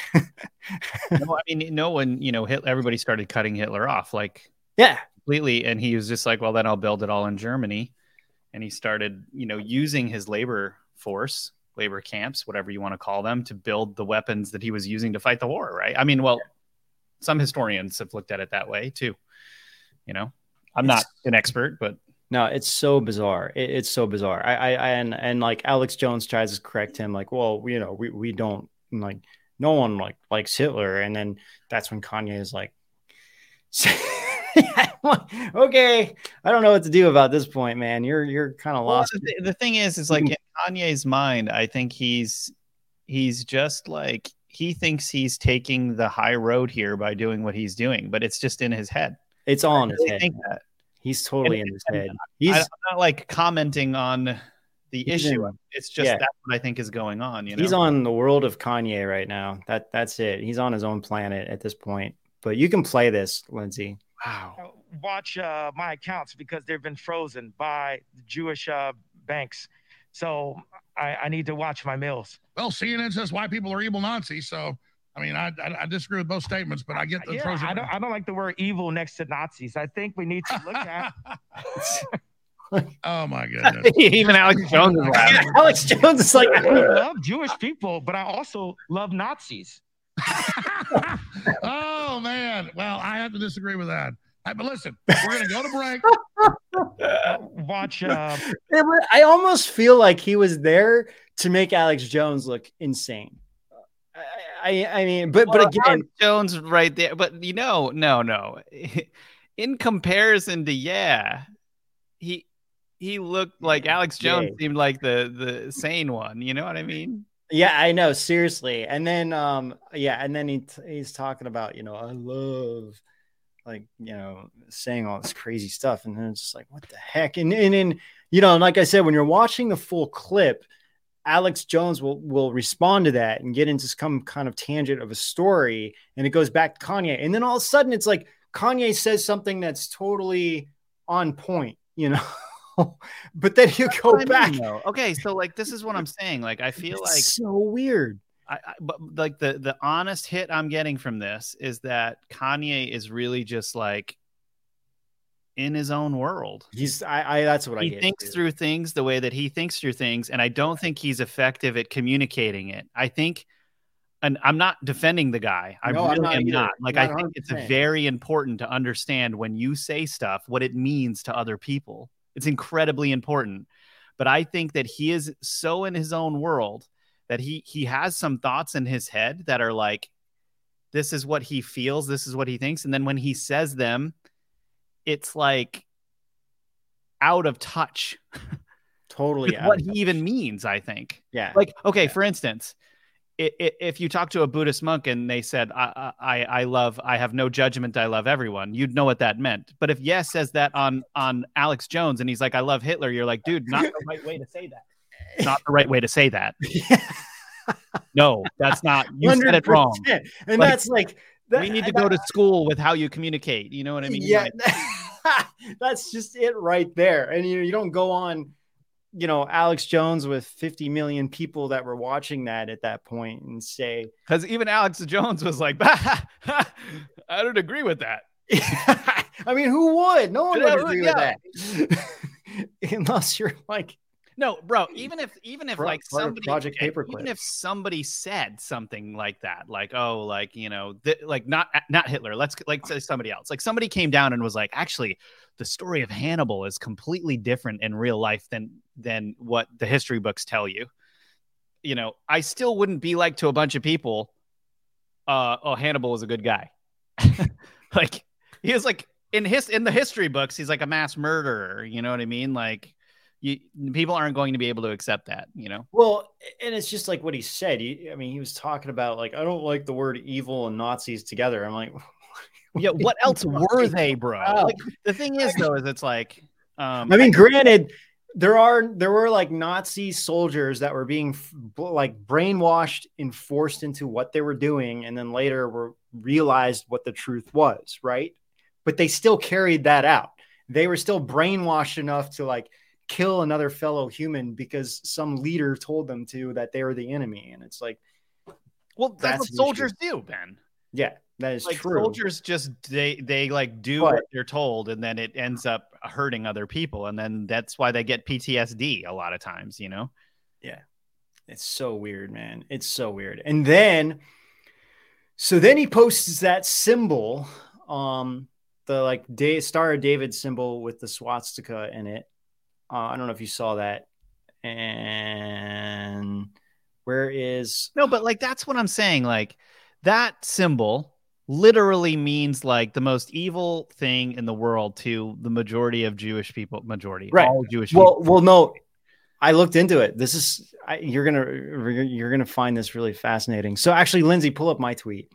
No, I mean, no one, you know, Hitler, everybody started cutting Hitler off like Yeah. completely. And he was just like, well, then I'll build it all in Germany. And he started, you know, using his labor force, labor camps, whatever you want to call them, to build the weapons that he was using to fight the war. Right. I mean, well, some historians have looked at it that way too. You know, I'm not an expert, but No, it's so bizarre. It, it's so bizarre. I, I, I, and, and like Alex Jones tries to correct him, like, well, you know, we, we don't like, no one like likes Hitler. And then that's when Kanye is like, okay, I don't know what to do about this point, man. You're, you're kind of well, lost. the, th- the thing is, is like in Kanye's mind, I think he's, he's just like, he thinks he's taking the high road here by doing what he's doing, but it's just in his head. It's all I in his really head. think that. He's totally And- in his and head. I, He's I'm not like commenting on the He's issue. in- It's just yeah. that's what I think is going on. You know, he's on the world of Kanye right now. That that's it. He's on his own planet at this point. But you can play this, Lindsay. wow. watch uh, my accounts because they've been frozen by the Jewish uh, banks. So I, I need to watch my meals. Well, C N N says white people are evil Nazis. So, I mean, I, I, I disagree with both statements, but I get the Yeah, frozen. I don't, I don't like the word evil next to Nazis. I think we need to look at. Oh, my goodness. Even Alex Jones is laughing. Yeah, Alex Jones is like, I love Jewish people, but I also love Nazis. Oh, man. Well, I have to disagree with that. All right, but listen, we're going to go to break. Watch. Uh, It wa- I almost feel like he was there to make Alex Jones look insane. I, I, I mean, but but Well, again, Alex Jones right there. But you know, no, no. In comparison to yeah, he he looked like Alex Jones Yeah. seemed like the the sane one. You know what I mean? yeah, I know, seriously. And then, um, yeah, and then he he's talking about, you know, I love like, you know, saying all this crazy stuff. And then it's just like, what the heck? And, and, and, you know, like I said, when you're watching the full clip, Alex Jones will, will respond to that and get into some kind of tangent of a story. And it goes back to Kanye. And then all of a sudden it's like Kanye says something that's totally on point, you know, but then you go I back. mean, okay. So like, this is what I'm saying. Like, I feel It's like so weird. I, I, but like the, the honest hit I'm getting from this is that Kanye is really just like in his own world. He's I, I that's what I he get thinks too. through things the way that he thinks through things. And I don't think he's effective at communicating it. I think, and I'm not defending the guy. I No, I'm really not am either. not. Like, Not I think one hundred it's percent. very important to understand when you say stuff, what it means to other people. It's incredibly important. But I think that he is so in his own world that he he has some thoughts in his head that are like, this is what he feels, this is what he thinks. And then when he says them, it's like out of touch. Totally with out what of he touch. even means, I think. Yeah. Like, okay, for instance, i- i- if you talk to a Buddhist monk and they said, I, I, I love, I have no judgment, I love everyone, you'd know what that meant. But if Yes says that on, on Alex Jones and he's like, I love Hitler, you're like, dude, not the right way to say that. Not the right way to say that. No, that's not, you said it wrong. one hundred percent. And Like, that's like, that, we need to that, go to school with how you communicate. You know what I mean? Yeah. Like, That's just it right there. And you, you don't go on, you know, Alex Jones with fifty million people that were watching that at that point and say, because even Alex Jones was like, I don't agree with that. I mean, who would? No one Yeah, would agree yeah. with that. Unless you're like, No, bro, even if even if Pro- like part of somebody Project okay, Paperclip. even if somebody said something like that, like, oh, like, you know, th- like not not Hitler, let's like say somebody else. Like somebody came down and was like, actually, the story of Hannibal is completely different in real life than than what the history books tell you. You know, I still wouldn't be like to a bunch of people, uh, oh, Hannibal was a good guy. Like he was like in his in the history books, he's like a mass murderer, you know what I mean? Like You, people aren't going to be able to accept that, you know? well, and it's just like what he said. He, I mean, he was talking about like, I don't like the word evil and Nazis together. I'm like, Yeah, what else were they, bro? about? Like, the thing is, though, is it's like, um, I mean, granted, there are there were like Nazi soldiers that were being f- like brainwashed and forced into what they were doing, and then later were realized what the truth was, right? But they still carried that out. They were still brainwashed enough to like kill another fellow human because some leader told them to, that they were the enemy. And it's like, well, that's, that's what the soldiers issue. do, Ben. Yeah, that is Like true. soldiers just they they like do But- what they're told, and then it ends up hurting other people, and then that's why they get P T S D a lot of times, you know. Yeah. It's so weird, man. It's so weird. And then, so then he posts that symbol, um, the like day Star of David symbol with the swastika in it. Uh, I don't know if you saw that. And where is No, but like that's what I'm saying. Like that symbol literally means like the most evil thing in the world to the majority of Jewish people. Majority, Right. all Jewish well, people. well, no, I looked into it. This is I, you're gonna you're gonna find this really fascinating. So actually, Lindsay, pull up my tweet.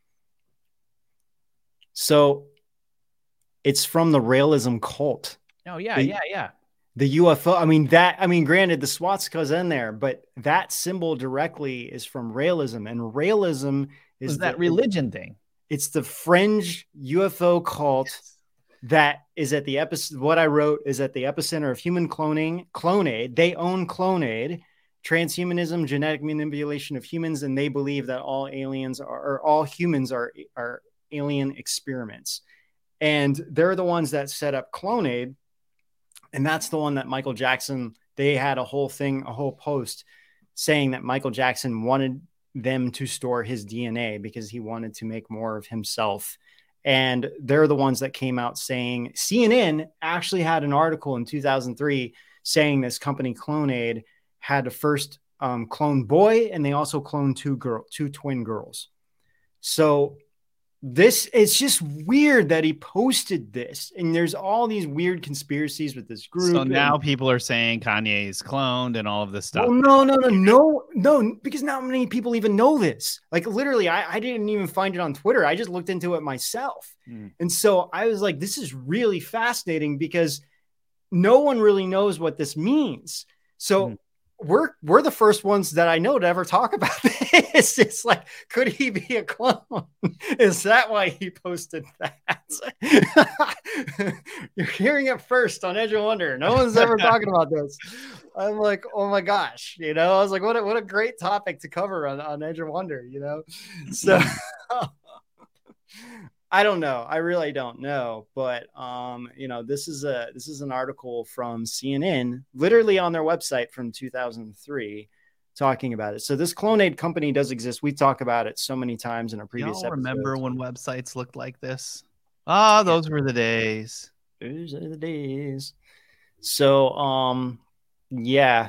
So it's from the Raelism cult. Oh yeah, the- yeah, yeah. The U F O. I mean that. I mean, granted, the swastika's in there, but that symbol directly is from Raelism, and Raelism is Is that the- religion thing? It's the fringe U F O cult that is at the epicenter. What I wrote is at the epicenter of human cloning. Clonade. They own Clonade, transhumanism, genetic manipulation of humans, and they believe that all aliens are, or all humans are are alien experiments. And they're the ones that set up Clonade. And that's the one that Michael Jackson, they had a whole thing, a whole post saying that Michael Jackson wanted them to store his D N A because he wanted to make more of himself. And they're the ones that came out saying, C N N actually had an article in two thousand three saying this company Clonade had the first um, clone boy, and they also cloned two girl, two twin girls. So this it's just weird that he posted this, and there's all these weird conspiracies with this group. So now and, people are saying Kanye is cloned and all of this stuff. well, no, no, no, no, no, because not many people even know this. Like literally, I, I didn't even find it on Twitter. I just looked into it myself. Mm. And so I was like, this is really fascinating because no one really knows what this means. So mm. we're we're the first ones that I know to ever talk about this. It's like, could he be a clone? Is that why he posted that? You're hearing it first on Edge of Wonder. No one's ever talking about this. I'm like, oh my gosh, you know, I was like, what a, what a great topic to cover on, on Edge of Wonder, you know? So I don't know. I really don't know. But, um, you know, this is a this is an article from C N N, literally on their website from two thousand three, talking about it. So this Clonaid company does exist. We talk about it so many times in a previous Y'all episode. Remember when websites looked like this? Ah, oh, those were the days. Those are the days. So, um, yeah,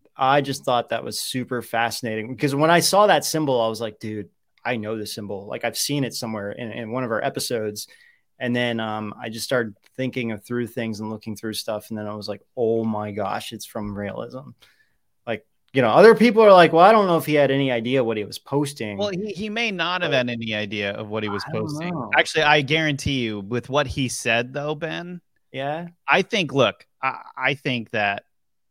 I just thought that was super fascinating because when I saw that symbol, I was like, dude, I know the symbol. Like I've seen it somewhere in, in one of our episodes. And then um, I just started thinking of through things and looking through stuff. And then I was like, oh my gosh, it's from Realism. Like, you know, other people are like, well, I don't know if he had any idea what he was posting. Well, he, he may not have had any idea of what he was I don't posting. know. Actually, I guarantee you with what he said though, Ben, yeah, I think, look, I, I think that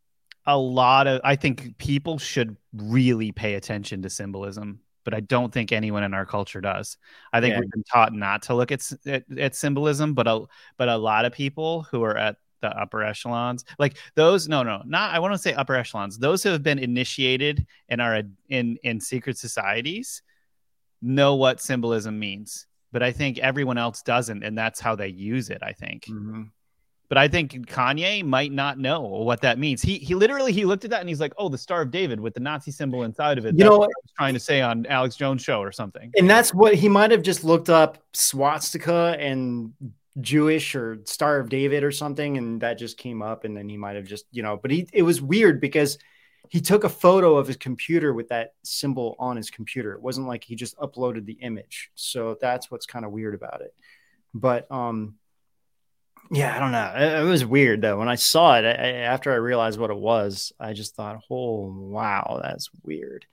a lot of, I think people should really pay attention to symbolism. But I don't think anyone in our culture does. I think Yeah. we've been taught not to look at, at at symbolism, but a but a lot of people who are at the upper echelons, like those, no, no, not I want to say upper echelons. Those who have been initiated and are in in secret societies know what symbolism means. But I think everyone else doesn't, and that's how they use it. I think. Mm-hmm. But I think Kanye might not know what that means. He he literally he looked at that and he's like, "Oh, the Star of David with the Nazi symbol inside of it." You That's know what what? I was trying to say on Alex Jones' show or something. And that's what he might have just looked up swastika and Jewish or Star of David or something, and that just came up. And then he might have just, you know, but he it was weird because he took a photo of his computer with that symbol on his computer. It wasn't like he just uploaded the image. So that's what's kind of weird about it. But um. Yeah, I don't know. It, it was weird though. When I saw it, I, I, after I realized what it was, I just thought, "Oh, wow, that's weird."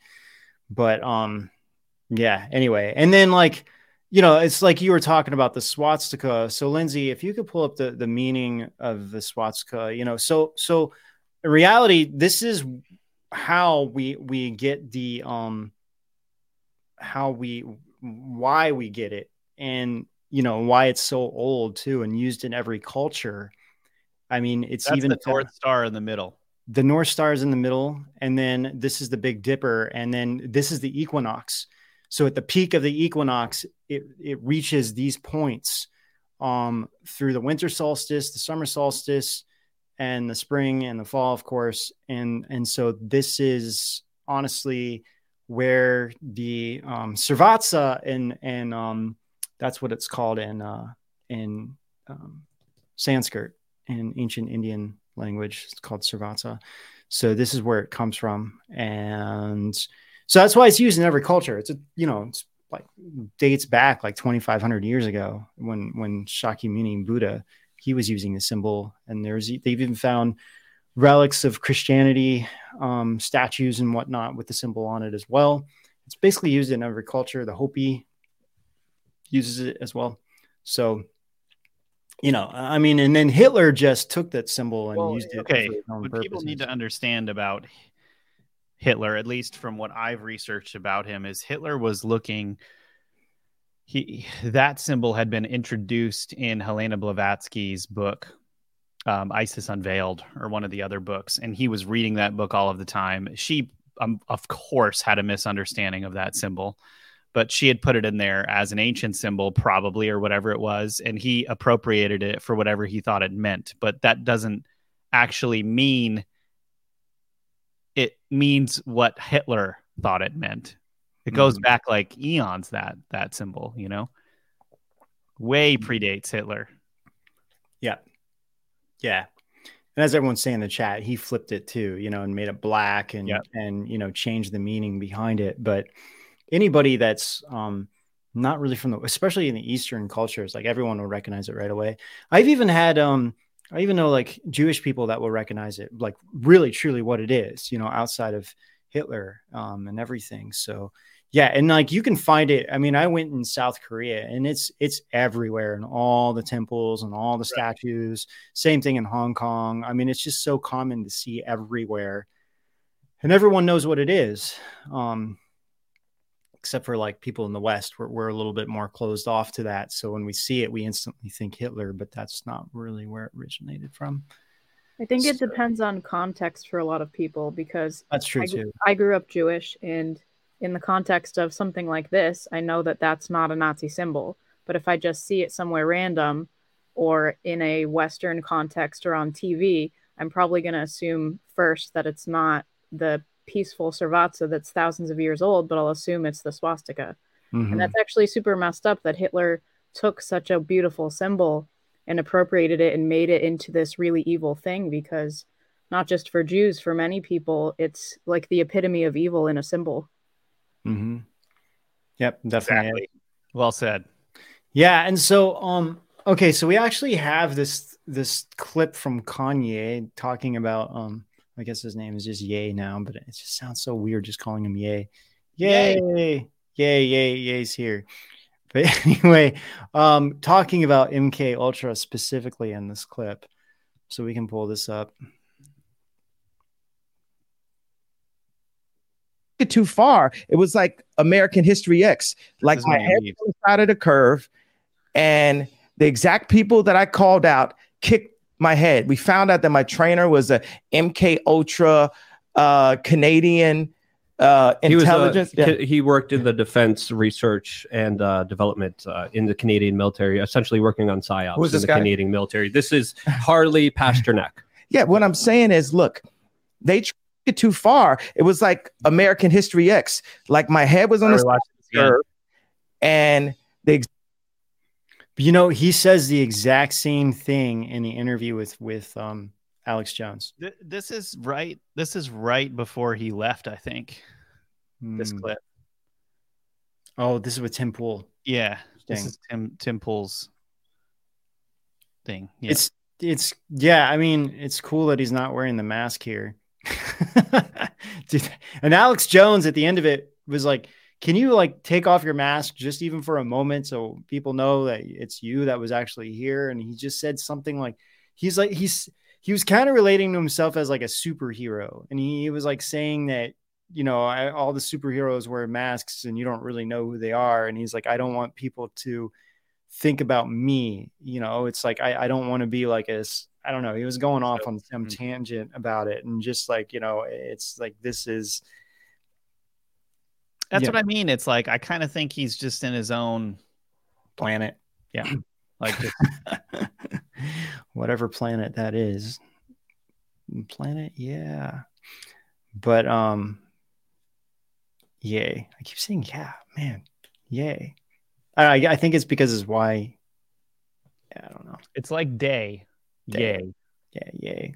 But um, yeah. Anyway, and then like, you know, it's like you were talking about the swastika. So, Lindsay, if you could pull up the the meaning of the swastika, you know, so so in reality, this is how we we get the um, how we why we get it, and you know, why it's so old too and used in every culture. I mean, it's That's even the North Star in the middle. The North Star is in the middle. And then this is the Big Dipper. And then this is the equinox. So at the peak of the equinox, it, it reaches these points um, through the winter solstice, the summer solstice, and the spring and the fall, of course. And, and so this is honestly where the um, Srivatsa and, and, um, that's what it's called in uh, in um, Sanskrit, in ancient Indian language. It's called Srivatsa. So this is where it comes from, and so that's why it's used in every culture. It's a you know it's like dates back like twenty-five hundred years ago when when Shakyamuni Buddha, he was using the symbol, and there's they've even found relics of Christianity, um, statues and whatnot with the symbol on it as well. It's basically used in every culture. The Hopi uses it as well. So, you know, I mean, and then Hitler just took that symbol and well, used it. Okay, for his own what purposes. people need to understand about Hitler, at least from what I've researched about him, is Hitler was looking. He that symbol had been introduced in Helena Blavatsky's book, um, ISIS Unveiled, or one of the other books, and he was reading that book all of the time. She, um, of course, had a misunderstanding of that symbol. But she had put it in there as an ancient symbol, probably, or whatever it was. And he appropriated it for whatever he thought it meant. But that doesn't actually mean it means what Hitler thought it meant. It goes Mm-hmm. back like eons, that that symbol, you know, way predates Hitler. Yeah. Yeah. And as everyone's saying in the chat, he flipped it too, you know, and made it black and, Yep. and, you know, changed the meaning behind it. But anybody that's, um, not really from the, especially in the Eastern cultures, like everyone would recognize it right away. I've even had, um, I even know like Jewish people that will recognize it, like really, truly what it is, you know, outside of Hitler um, and everything. So yeah. And like, you can find it. I mean, I went in South Korea and it's, it's everywhere in all the temples and all the statues. Same thing in Hong Kong. I mean, it's just so common to see everywhere and everyone knows what it is. Um, except for like people in the West, we're, we're a little bit more closed off to that. So when we see it, we instantly think Hitler, but that's not really where it originated from. I think it So- depends on context for a lot of people, because That's true I, too. I grew up Jewish, and in the context of something like this, I know that that's not a Nazi symbol. But if I just see it somewhere random or in a Western context or on T V, I'm probably going to assume first that it's not the peaceful Srivatsa that's thousands of years old, but I'll assume it's the swastika. Mhm. And that's actually super messed up that Hitler took such a beautiful symbol and appropriated it and made it into this really evil thing, because not just for Jews, for many people, it's like the epitome of evil in a symbol. Mm-hmm. Yep, definitely. Exactly. Well said. Yeah, and so um okay, so we actually have this this clip from Kanye talking about um I guess his name is just Ye now, but it just sounds so weird just calling him Ye. Yay, yay, yay, yay, yay's here. But anyway, um talking about M K Ultra specifically in this clip. So we can pull this up. It too far. It was like American History X. Like is my when you head leave. on the side of the curve, and the exact people that I called out kicked my head. We found out that my trainer was a M K Ultra uh, Canadian uh, He was, uh, intelligence. Yeah. he worked in the defense research and uh, development uh, in the Canadian military, essentially working on psyops Who's in this the guy? Canadian military. This is Harley Pasternak. Yeah, what I'm saying is, look, they took it too far. It was like American History X. Like my head was on the Sorry, side watch of this the again. curve, and the You know, he says the exact same thing in the interview with with um Alex Jones. Th- This is right. This is right before he left, I think. This Hmm. clip. Oh, this is with Tim Pool. Yeah. This Dang. is Tim Tim Pool's thing. Yeah. It's it's yeah, I mean, it's cool that he's not wearing the mask here. Dude, and Alex Jones at the end of it was like, can you like take off your mask just even for a moment so people know that it's you that was actually here? And he just said something like, he's like, he's he was kind of relating to himself as like a superhero. And he, he was like saying that, you know, I, all the superheroes wear masks and you don't really know who they are. And he's like, I don't want people to think about me. You know, it's like, I, I don't want to be like a, I don't know. He was going off on some tangent about it. And just like, you know, it's like, this is, That's yeah. what I mean. It's like I kind of think he's just in his own planet. Yeah. Like just, whatever planet that is. Planet, yeah. But um yay. I keep saying yeah, man. Yay. I I think it's because it's why. Yeah, I don't know. it's like day. Day. Yay. Yeah, yay.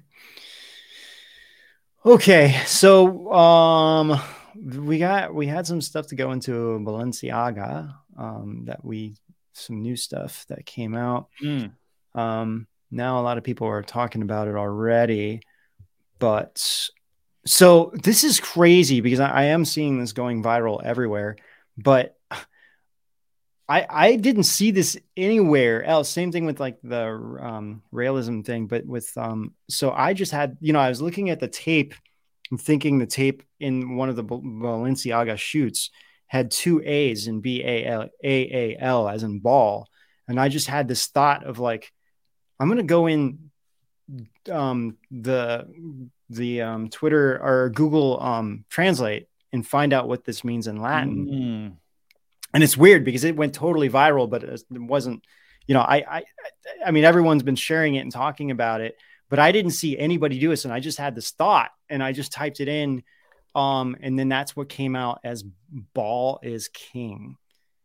Okay, so um we got we had some stuff to go into Balenciaga, um that we some new stuff that came out. Mm. Um now a lot of people are talking about it already, but so this is crazy because I, I am seeing this going viral everywhere, but I I didn't see this anywhere else. Same thing with like the um realism thing, but with um so I just had, you know, I was looking at the tape and thinking the tape in one of the Balenciaga shoots had two A's in B A L A A L as in ball. And I just had this thought of like, I'm gonna go in um the the um Twitter or Google um Translate and find out what this means in Latin. Mm. And it's weird because it went totally viral, but it wasn't, you know, I, I, I mean, everyone's been sharing it and talking about it, but I didn't see anybody do this. And I just had this thought and I just typed it in. Um, and then that's what came out as ball is king.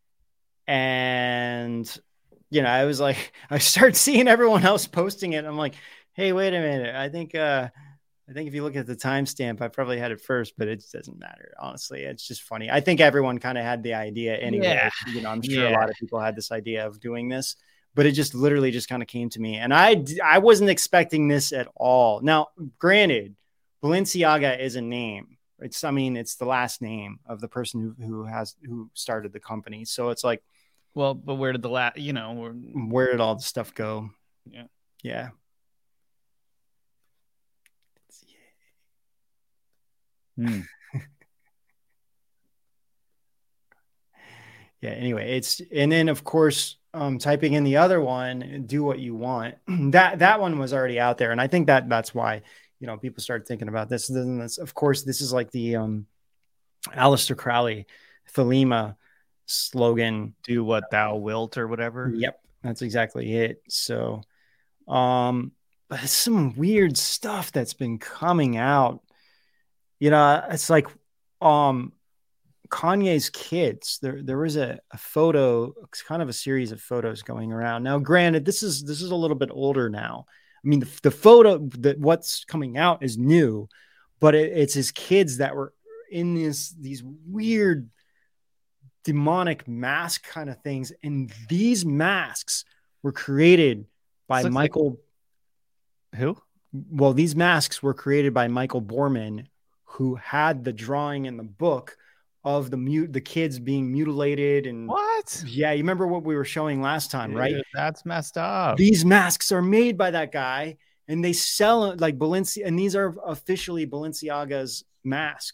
And, you know, I was like, I started seeing everyone else posting it. I'm like, hey, wait a minute. I think, uh, I think if you look at the timestamp, I probably had it first, but it doesn't matter. Honestly, it's just funny. I think everyone kind of had the idea anyway. Yeah. You know, I'm sure Yeah. a lot of people had this idea of doing this, but it just literally just kind of came to me. And I, I wasn't expecting this at all. Now, granted, Balenciaga is a name. It's, I mean, it's the last name of the person who, who has, who started the company. So it's like, Well, but where did the last, you know, where, where did all the stuff go? Yeah. Yeah. Hmm. Yeah. Anyway, it's, and then of course, um, typing in the other one, do what you want. that, that one was already out there. And I think that that's why, you know, people started thinking about this. And then this, of course, this is like the, um, Aleister Crowley, Thelema slogan, do what thou wilt or whatever. Yep. That's exactly it. So, um, but it's some weird stuff that's been coming out. You know, it's like, um, Kanye's kids. There, there was a, a photo, it's kind of a series of photos going around. Now, granted, this is this is a little bit older now. I mean, the, the photo that what's coming out is new, but it, it's his kids that were in this these weird demonic mask kind of things, and these masks were created by Michael. Like, who? Well, these masks were created by Michael Borman, who had the drawing in the book of the mute the kids being mutilated. And what? Yeah, you remember what we were showing last time, Dude, right? That's messed up. These masks are made by that guy, and they sell it like Balenciaga, and these are officially Balenciaga's mask.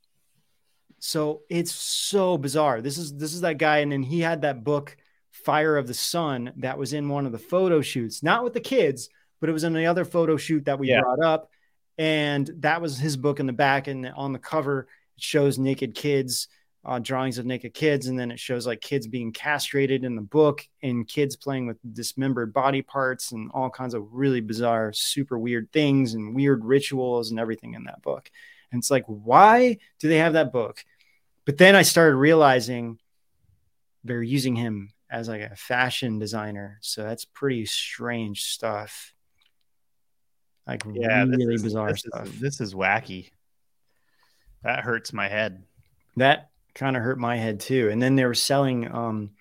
So it's so bizarre. This is this is that guy, and then he had that book, Fire of the Sun, that was in one of the photo shoots, not with the kids, but it was in the other photo shoot that we Yeah. brought up, and that was his book in the back, and on the cover it shows naked kids, uh, drawings of naked kids, and then it shows like kids being castrated in the book and kids playing with dismembered body parts and all kinds of really bizarre, super weird things and weird rituals and everything in that book. And it's like, why do they have that book? But then I started realizing they're using him as like a fashion designer. So that's pretty strange stuff. Like Yeah, this really is- bizarre this stuff. Is, this is wacky. That hurts my head. That kind of hurt my head too. And then they were selling um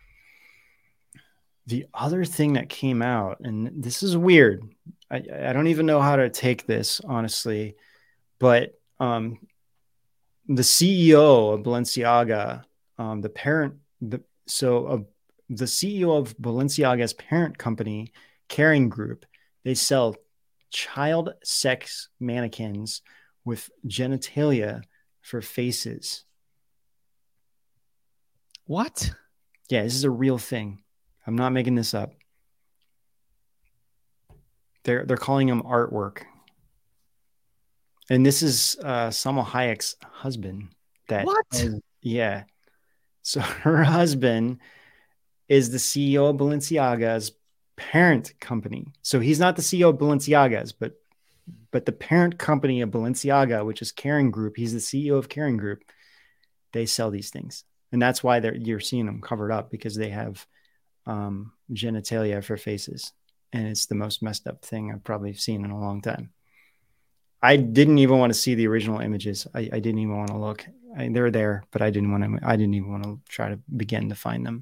the other thing that came out, and this is weird. I, I don't even know how to take this, honestly, but um the C E O of Balenciaga, um, the parent, the so of the C E O of Balenciaga's parent company, Kering Group, they sell child sex mannequins with genitalia for faces. What? Yeah, this is a real thing. I'm not making this up. They're they're calling them artwork. And this is uh, Salma Hayek's husband. That What? is- yeah. So her husband is the C E O of Balenciaga's parent company. So he's not the C E O of Balenciaga's, but but the parent company of Balenciaga, which is Kering Group, he's the C E O of Kering Group. They sell these things, and that's why they're you're seeing them covered up, because they have um, genitalia for faces, and it's the most messed up thing I've probably seen in a long time. I didn't even want to see the original images. I, I didn't even want to look. I, they were there, but I didn't want to. I didn't even want to try to begin to find them.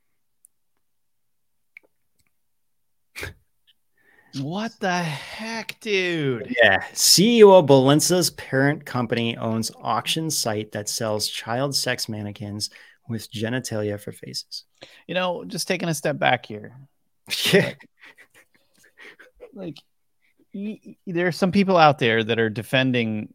What the heck, dude? Yeah. C E O of Balenciaga's parent company owns auction site that sells child sex mannequins with genitalia for faces. You know, just taking a step back here. Yeah. Like, y- y- there are some people out there that are defending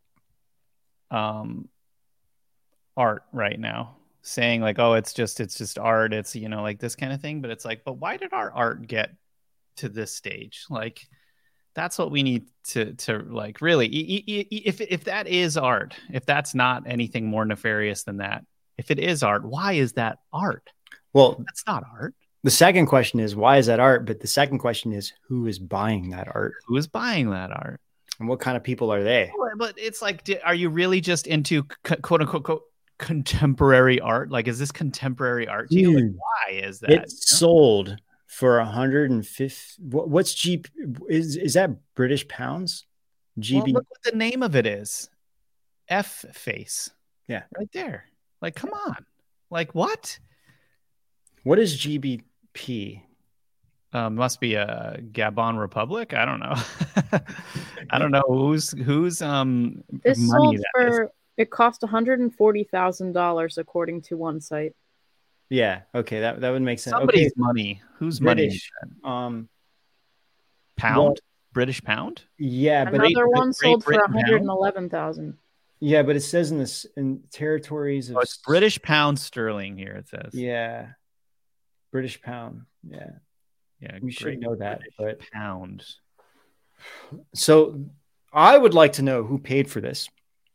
um art right now, saying like, oh, it's just it's just art, it's, you know, like this kind of thing. But it's like, but why did our art get to this stage? Like, that's what we need to to like really, e- e- e- if if that is art, if that's not anything more nefarious than that, if it is art, why is that art? Well, That's not art. the second question is, why is that art? But the second question is, who is buying that art? Who is buying that art? And what kind of people are they? But it's like, di- are you really just into c- quote unquote quote, contemporary art? Like, is this contemporary art to you? Like, Dude, why is that? It's sold for one hundred fifty. What, what's G? Is is that British pounds? G B. Well, look what the name of it is. F face. Yeah. Right there. Like, come on. Like, what? What is G B P? Uh, must be a Gabon Republic. I don't know. I don't know who's who's um This money sold that for is. it cost one hundred and forty thousand dollars according to one site. Yeah. Okay. That that would make sense. Somebody's Okay. money. Who's British. money? Um. Pound. Well, British pound. yeah, but Another Great- one Great sold for Britain one hundred and eleven thousand. yeah, but it says in this in territories of Oh, it's British pound sterling here. It says. Yeah. British pound. Yeah. Yeah. We should Great know that, British but pound. so I would like to know who paid for this.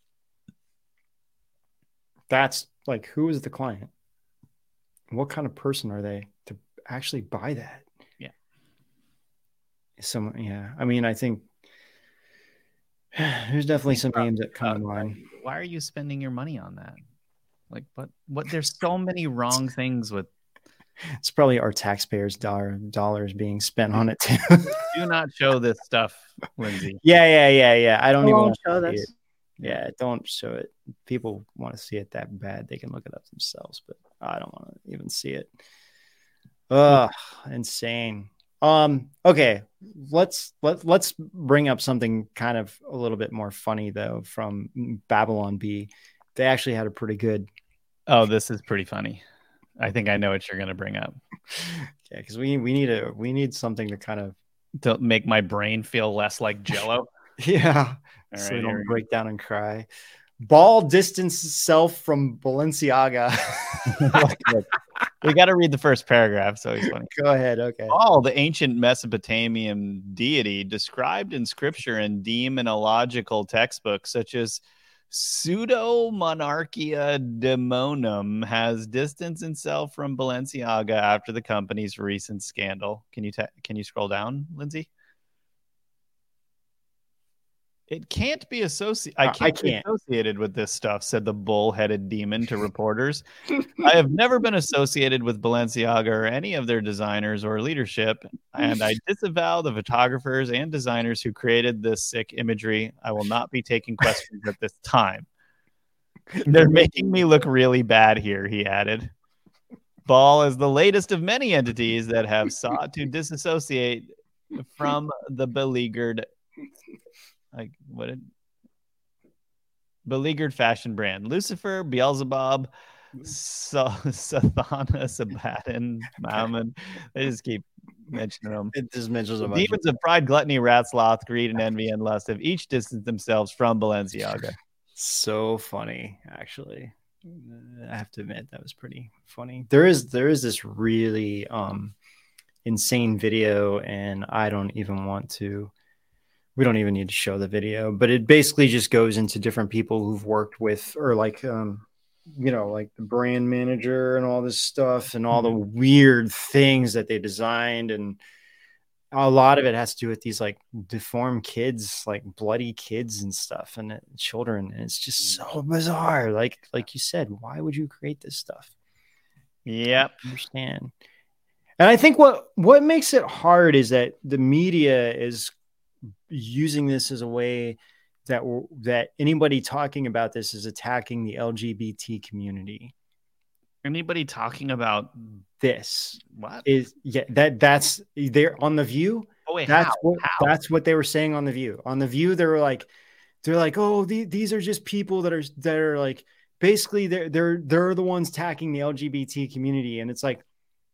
That's like, who is the client? What kind of person are they to actually buy that? Yeah. Some, yeah. I mean, I think there's definitely some names that come to mind. Why are you spending your money on that? Like, what? What? There's so many wrong things with. It's probably our taxpayers' dollar dollars being spent on it too. Do not show this stuff, Lindsay. Yeah, yeah, yeah, yeah. I don't I even won't want to show see this. it. Yeah, don't show it. People want to see it that bad. They can look it up themselves, but I don't want to even see it. Ugh, insane. Um, okay, let's let let's bring up something kind of a little bit more funny though from Babylon Bee. They actually had a pretty good. Oh, this is pretty funny. I think I know what you're going to bring up. Yeah, because we we need a we need something to kind of to make my brain feel less like Jello. Yeah, All so right, we here don't we break down and cry. Ball distance self from Balenciaga. We got to read the first paragraph, so he's funny. Go ahead. Okay. Paul, the ancient Mesopotamian deity described in scripture and demonological textbooks such as Pseudo-Monarchia Demonum, has distanced himself from Balenciaga after the company's recent scandal. Can you ta- can you scroll down, Lindsay? It can't be associated. I Uh, can't, I be can't. associated with this stuff, said the bull-headed demon to reporters. I have never been associated with Balenciaga or any of their designers or leadership, and I disavow the photographers and designers who created this sick imagery. I will not be taking questions at this time. They're making me look really bad here, he added. Ball is the latest of many entities that have sought to disassociate from the beleaguered like what did beleaguered fashion brand. Lucifer, Beelzebub, Sa- Sathana, Sabaton, Mammon. They just keep mentioning them. It just mentions a The bunch of- demons of pride, gluttony, wrath, sloth, greed, and envy and lust have each distanced themselves from Balenciaga. So funny, actually. I have to admit that was pretty funny. There is there is this really um insane video, and I don't even want to. We don't even need to show the video, but it basically just goes into different people who've worked with, or like, um, you know, like the brand manager and all this stuff and all the weird things that they designed. And a lot of it has to do with these like deformed kids, like bloody kids and stuff, and uh, children. And it's just so bizarre. Like, like you said, why would you create this stuff? Yep. I understand. And I think what, what makes it hard is that the media is using this as a way that that anybody talking about this is attacking the L G B T community. Anybody talking about this what is yeah that that's they're on The View. Oh wait, that's how? what How? that's what they were saying on The View. On The View, they were like, they're like, oh, the, these are just people that are that are like basically they're they're they're the ones attacking the L G B T community, and it's like,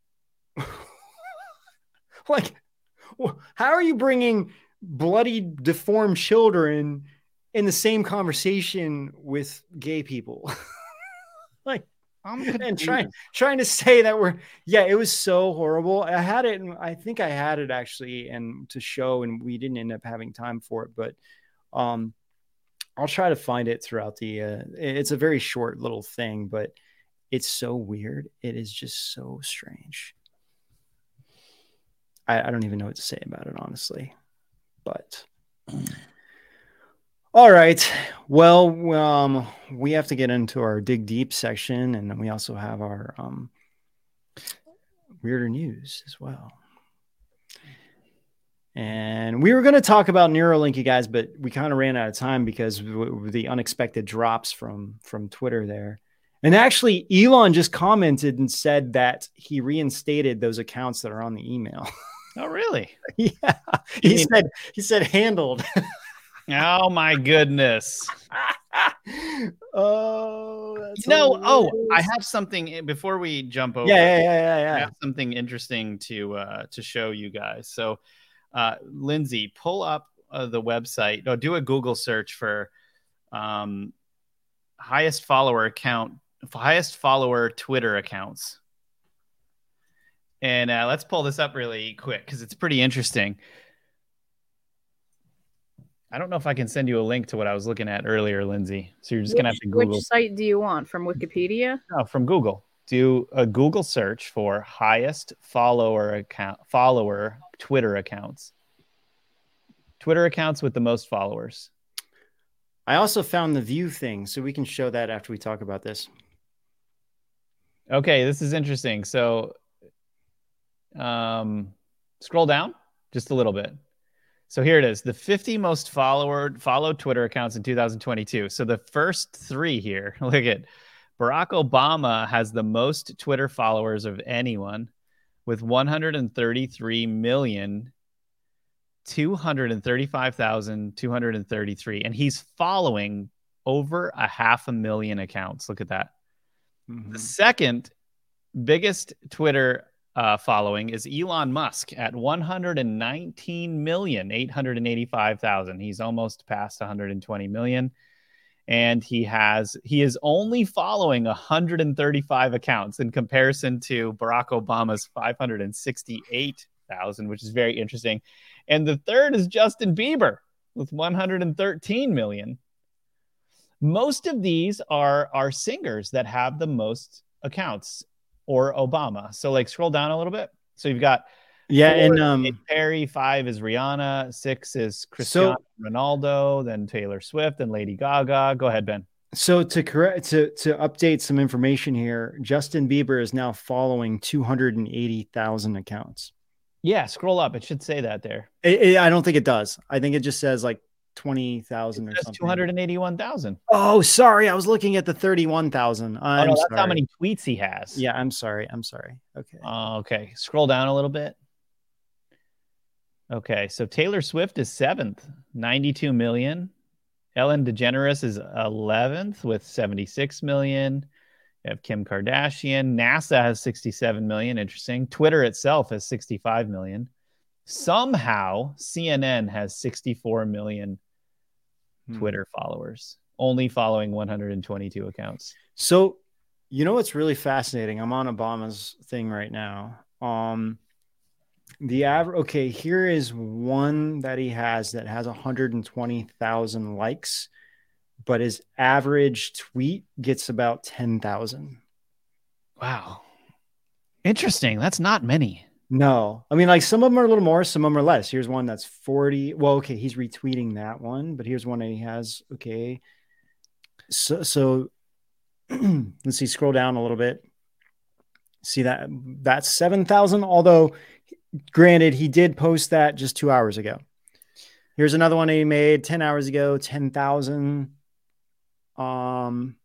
like, how are you bringing bloody deformed children in the same conversation with gay people? Like, I'm and trying trying to say that we're yeah it was so horrible. I had it and I think I had it actually and to show, and we didn't end up having time for it, but um I'll try to find it throughout the uh it's a very short little thing, but it's so weird. It is just so strange. I, I don't even know what to say about it, honestly. But all right. Well, um, we have to get into our dig deep section, and then we also have our um, weirder news as well. And we were going to talk about Neuralink, you guys, but we kind of ran out of time because of the unexpected drops from, from Twitter there. And actually, Elon just commented and said that he reinstated those accounts that are on the email. Oh, really? Yeah. He said, he said handled. Oh, my goodness. Oh, that's no. hilarious. Oh, I have something before we jump over. Yeah, yeah, yeah, yeah, yeah. I have something interesting to uh, to show you guys. So, uh, Lindsay, pull up uh, the website. No, do a Google search for um, highest follower account, highest follower Twitter accounts, and uh, let's pull this up really quick because it's pretty interesting. I don't know if I can send you a link to what I was looking at earlier, Lindsay. So you're just which, going to have to Google. Which site do you want? From Wikipedia? No, from Google. Do a Google search for highest follower account, follower Twitter accounts. Twitter accounts with the most followers. I also found the view thing, so we can show that after we talk about this. Okay, this is interesting. So um, scroll down just a little bit. So here it is, the fifty most follower, followed Twitter accounts in two thousand twenty-two. So the first three here, look at Barack Obama has the most Twitter followers of anyone with one hundred thirty-three million, two hundred thirty-five thousand, two hundred thirty-three. And he's following over a half a million accounts. Look at that. Mm-hmm. The second biggest Twitter Uh, following is Elon Musk at one hundred nineteen million, eight hundred eighty-five thousand. He's almost past one hundred twenty million. And he has, he is only following one hundred thirty-five accounts in comparison to Barack Obama's five hundred sixty-eight thousand, which is very interesting. And the third is Justin Bieber with one hundred thirteen million. Most of these are, are singers that have the most accounts. Or Obama. So like scroll down a little bit. So you've got yeah, four, and um Perry, five is Rihanna, six is Cristiano so, Ronaldo, then Taylor Swift, and Lady Gaga. Go ahead, Ben. So to correct to to update some information here, Justin Bieber is now following two hundred eighty thousand accounts. Yeah, scroll up. It should say that there. It, it, I don't think it does. I think it just says like twenty thousand or something. two hundred eighty-one thousand. Oh, sorry. I was looking at the thirty-one thousand. Oh, no, that's sorry. How many tweets he has. Yeah, I'm sorry. I'm sorry. Okay. Uh, okay. Scroll down a little bit. Okay. So Taylor Swift is seventh, ninety-two million. Ellen DeGeneres is eleventh with seventy-six million. You have Kim Kardashian. NASA has sixty-seven million. Interesting. Twitter itself has sixty-five million. Somehow C N N has sixty-four million Twitter followers, only following one hundred twenty-two accounts. So, you know what's really fascinating? I'm on Obama's thing right now. Um, the average. Okay, here is one that he has that has one hundred twenty thousand likes, but his average tweet gets about ten thousand. Wow, interesting. That's not many. No, I mean, like some of them are a little more, some of them are less. Here's one that's forty. Well, okay, he's retweeting that one, but here's one that he has. Okay. So, so let's see, scroll down a little bit. See that that's seven thousand. Although granted, he did post that just two hours ago. Here's another one he made ten hours ago, ten thousand. Um,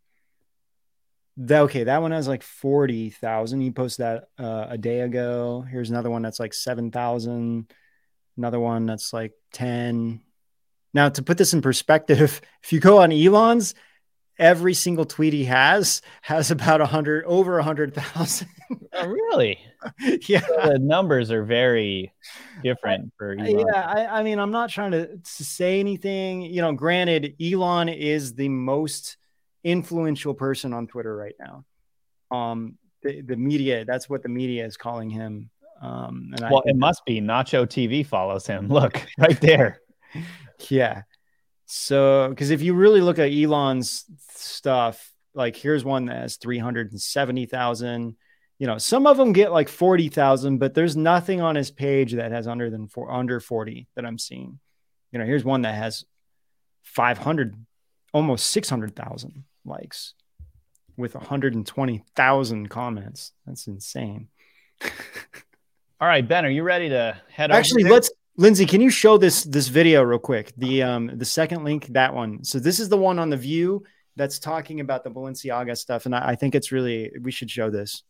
That, okay, that one has like forty thousand. He posted that uh, a day ago. Here's another one that's like seven thousand. Another one that's like ten. Now, to put this in perspective, if you go on Elon's, every single tweet he has has about one hundred, over one hundred thousand. Oh, really? Yeah. So the numbers are very different for Elon. Yeah, I, I mean, I'm not trying to, to say anything. You know, granted, Elon is the most influential person on Twitter right now. Um, the, the media, that's what the media is calling him. Um, and well, I it must be. Nacho T V follows him. Look right there. Yeah. So, because if you really look at Elon's stuff, like here's one that has three hundred seventy thousand. You know, some of them get like forty thousand, but there's nothing on his page that has under than four, under forty that I'm seeing. You know, here's one that has five hundred, almost six hundred thousand likes with one hundred twenty thousand comments. That's insane. All right, Ben, are you ready to head Actually, over? let's Lindsay, can you show this this video real quick? The um the second link, that one. So this is the one on The View that's talking about the Balenciaga stuff, and I, I think it's really, we should show this.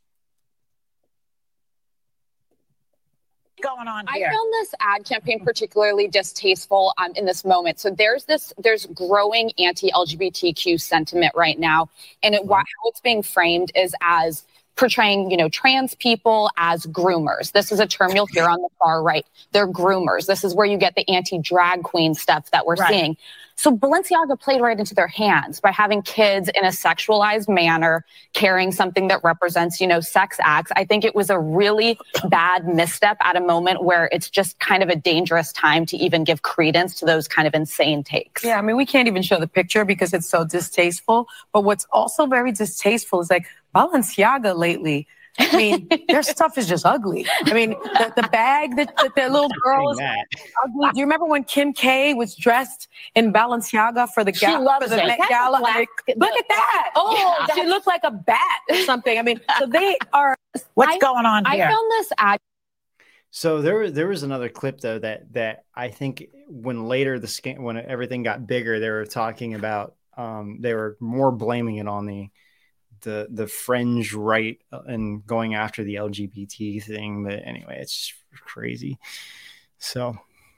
Going on here? I found this ad campaign particularly distasteful um, in this moment. So there's this, there's growing anti-L G B T Q sentiment right now, and it, how it's being framed is as portraying, you know, trans people as groomers. This is a term you'll hear on the far right. They're groomers. This is where you get the anti-drag queen stuff that we're right. seeing. So Balenciaga played right into their hands by having kids in a sexualized manner, carrying something that represents, you know, sex acts. I think it was a really bad misstep at a moment where it's just kind of a dangerous time to even give credence to those kind of insane takes. Yeah, I mean, we can't even show the picture because it's so distasteful. But what's also very distasteful is like Balenciaga lately. I mean, their stuff is just ugly. I mean, the, the bag that, that their little girl is ugly. Do you remember when Kim K was dressed in Balenciaga for the, ga- for the Met Gala? Like, look at that. Oh, yeah. She looked like a bat or something. I mean, so they are. What's I, going on here? I found this ad. So there, there was another clip though that that I think when later the scan, when everything got bigger, they were talking about. Um, they were more blaming it on the. the the fringe right and going after the L G B T thing. But anyway, it's crazy. So.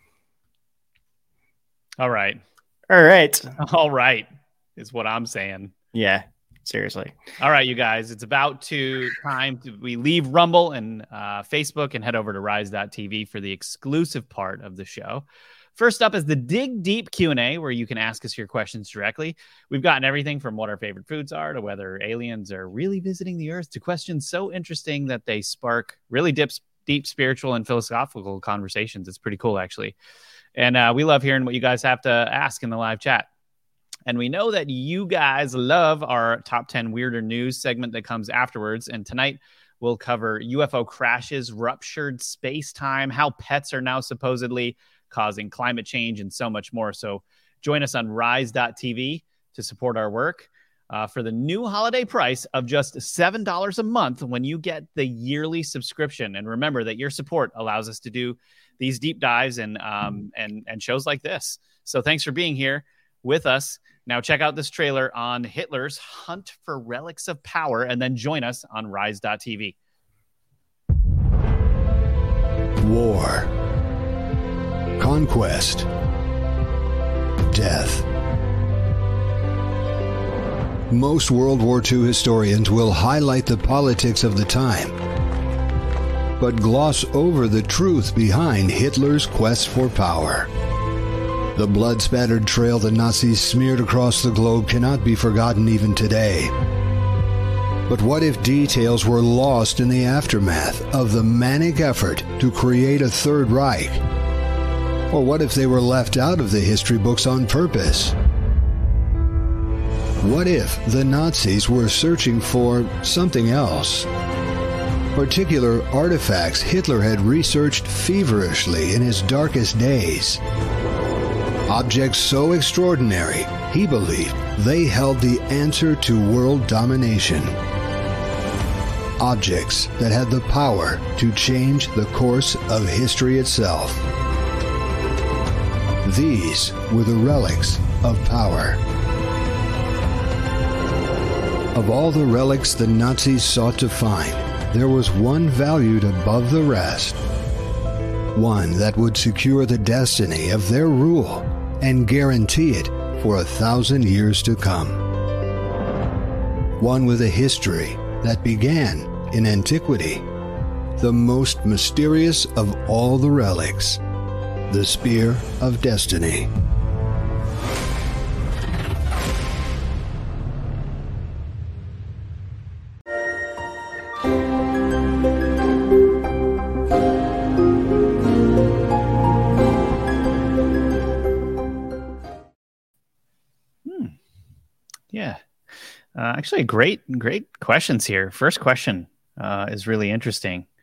All right. All right. All right. Is what I'm saying. Yeah, seriously. All right, you guys, it's about to time to we leave Rumble and uh, Facebook and head over to rise dot t v for the exclusive part of the show. First up is the Dig Deep Q and A, where you can ask us your questions directly. We've gotten everything from what our favorite foods are to whether aliens are really visiting the Earth to questions so interesting that they spark really deep, deep spiritual and philosophical conversations. It's pretty cool, actually. And uh, we love hearing what you guys have to ask in the live chat. And we know that you guys love our Top ten Weirder News segment that comes afterwards. And tonight we'll cover U F O crashes, ruptured space-time, how pets are now supposedly causing climate change, and so much more. So join us on rise dot t v to support our work uh, for the new holiday price of just seven dollars a month when you get the yearly subscription. And remember that your support allows us to do these deep dives and um, and and shows like this. So thanks for being here with us. Now check out this trailer on Hitler's hunt for relics of power, and then join us on rise dot t v. War. Conquest, death. Most World War Two historians will highlight the politics of the time, but gloss over the truth behind Hitler's quest for power. The blood-spattered trail the Nazis smeared across the globe cannot be forgotten even today. But what if details were lost in the aftermath of the manic effort to create a Third Reich? Or what if they were left out of the history books on purpose? What if the Nazis were searching for something else? Particular artifacts Hitler had researched feverishly in his darkest days. Objects so extraordinary, he believed they held the answer to world domination. Objects that had the power to change the course of history itself. These were the relics of power. Of all the relics the Nazis sought to find, there was one valued above the rest. One that would secure the destiny of their rule and guarantee it for a thousand years to come. One with a history that began in antiquity. The most mysterious of all the relics. The Spear of Destiny. Hmm. Yeah. Uh, actually, great, great questions here. First question uh, is really interesting.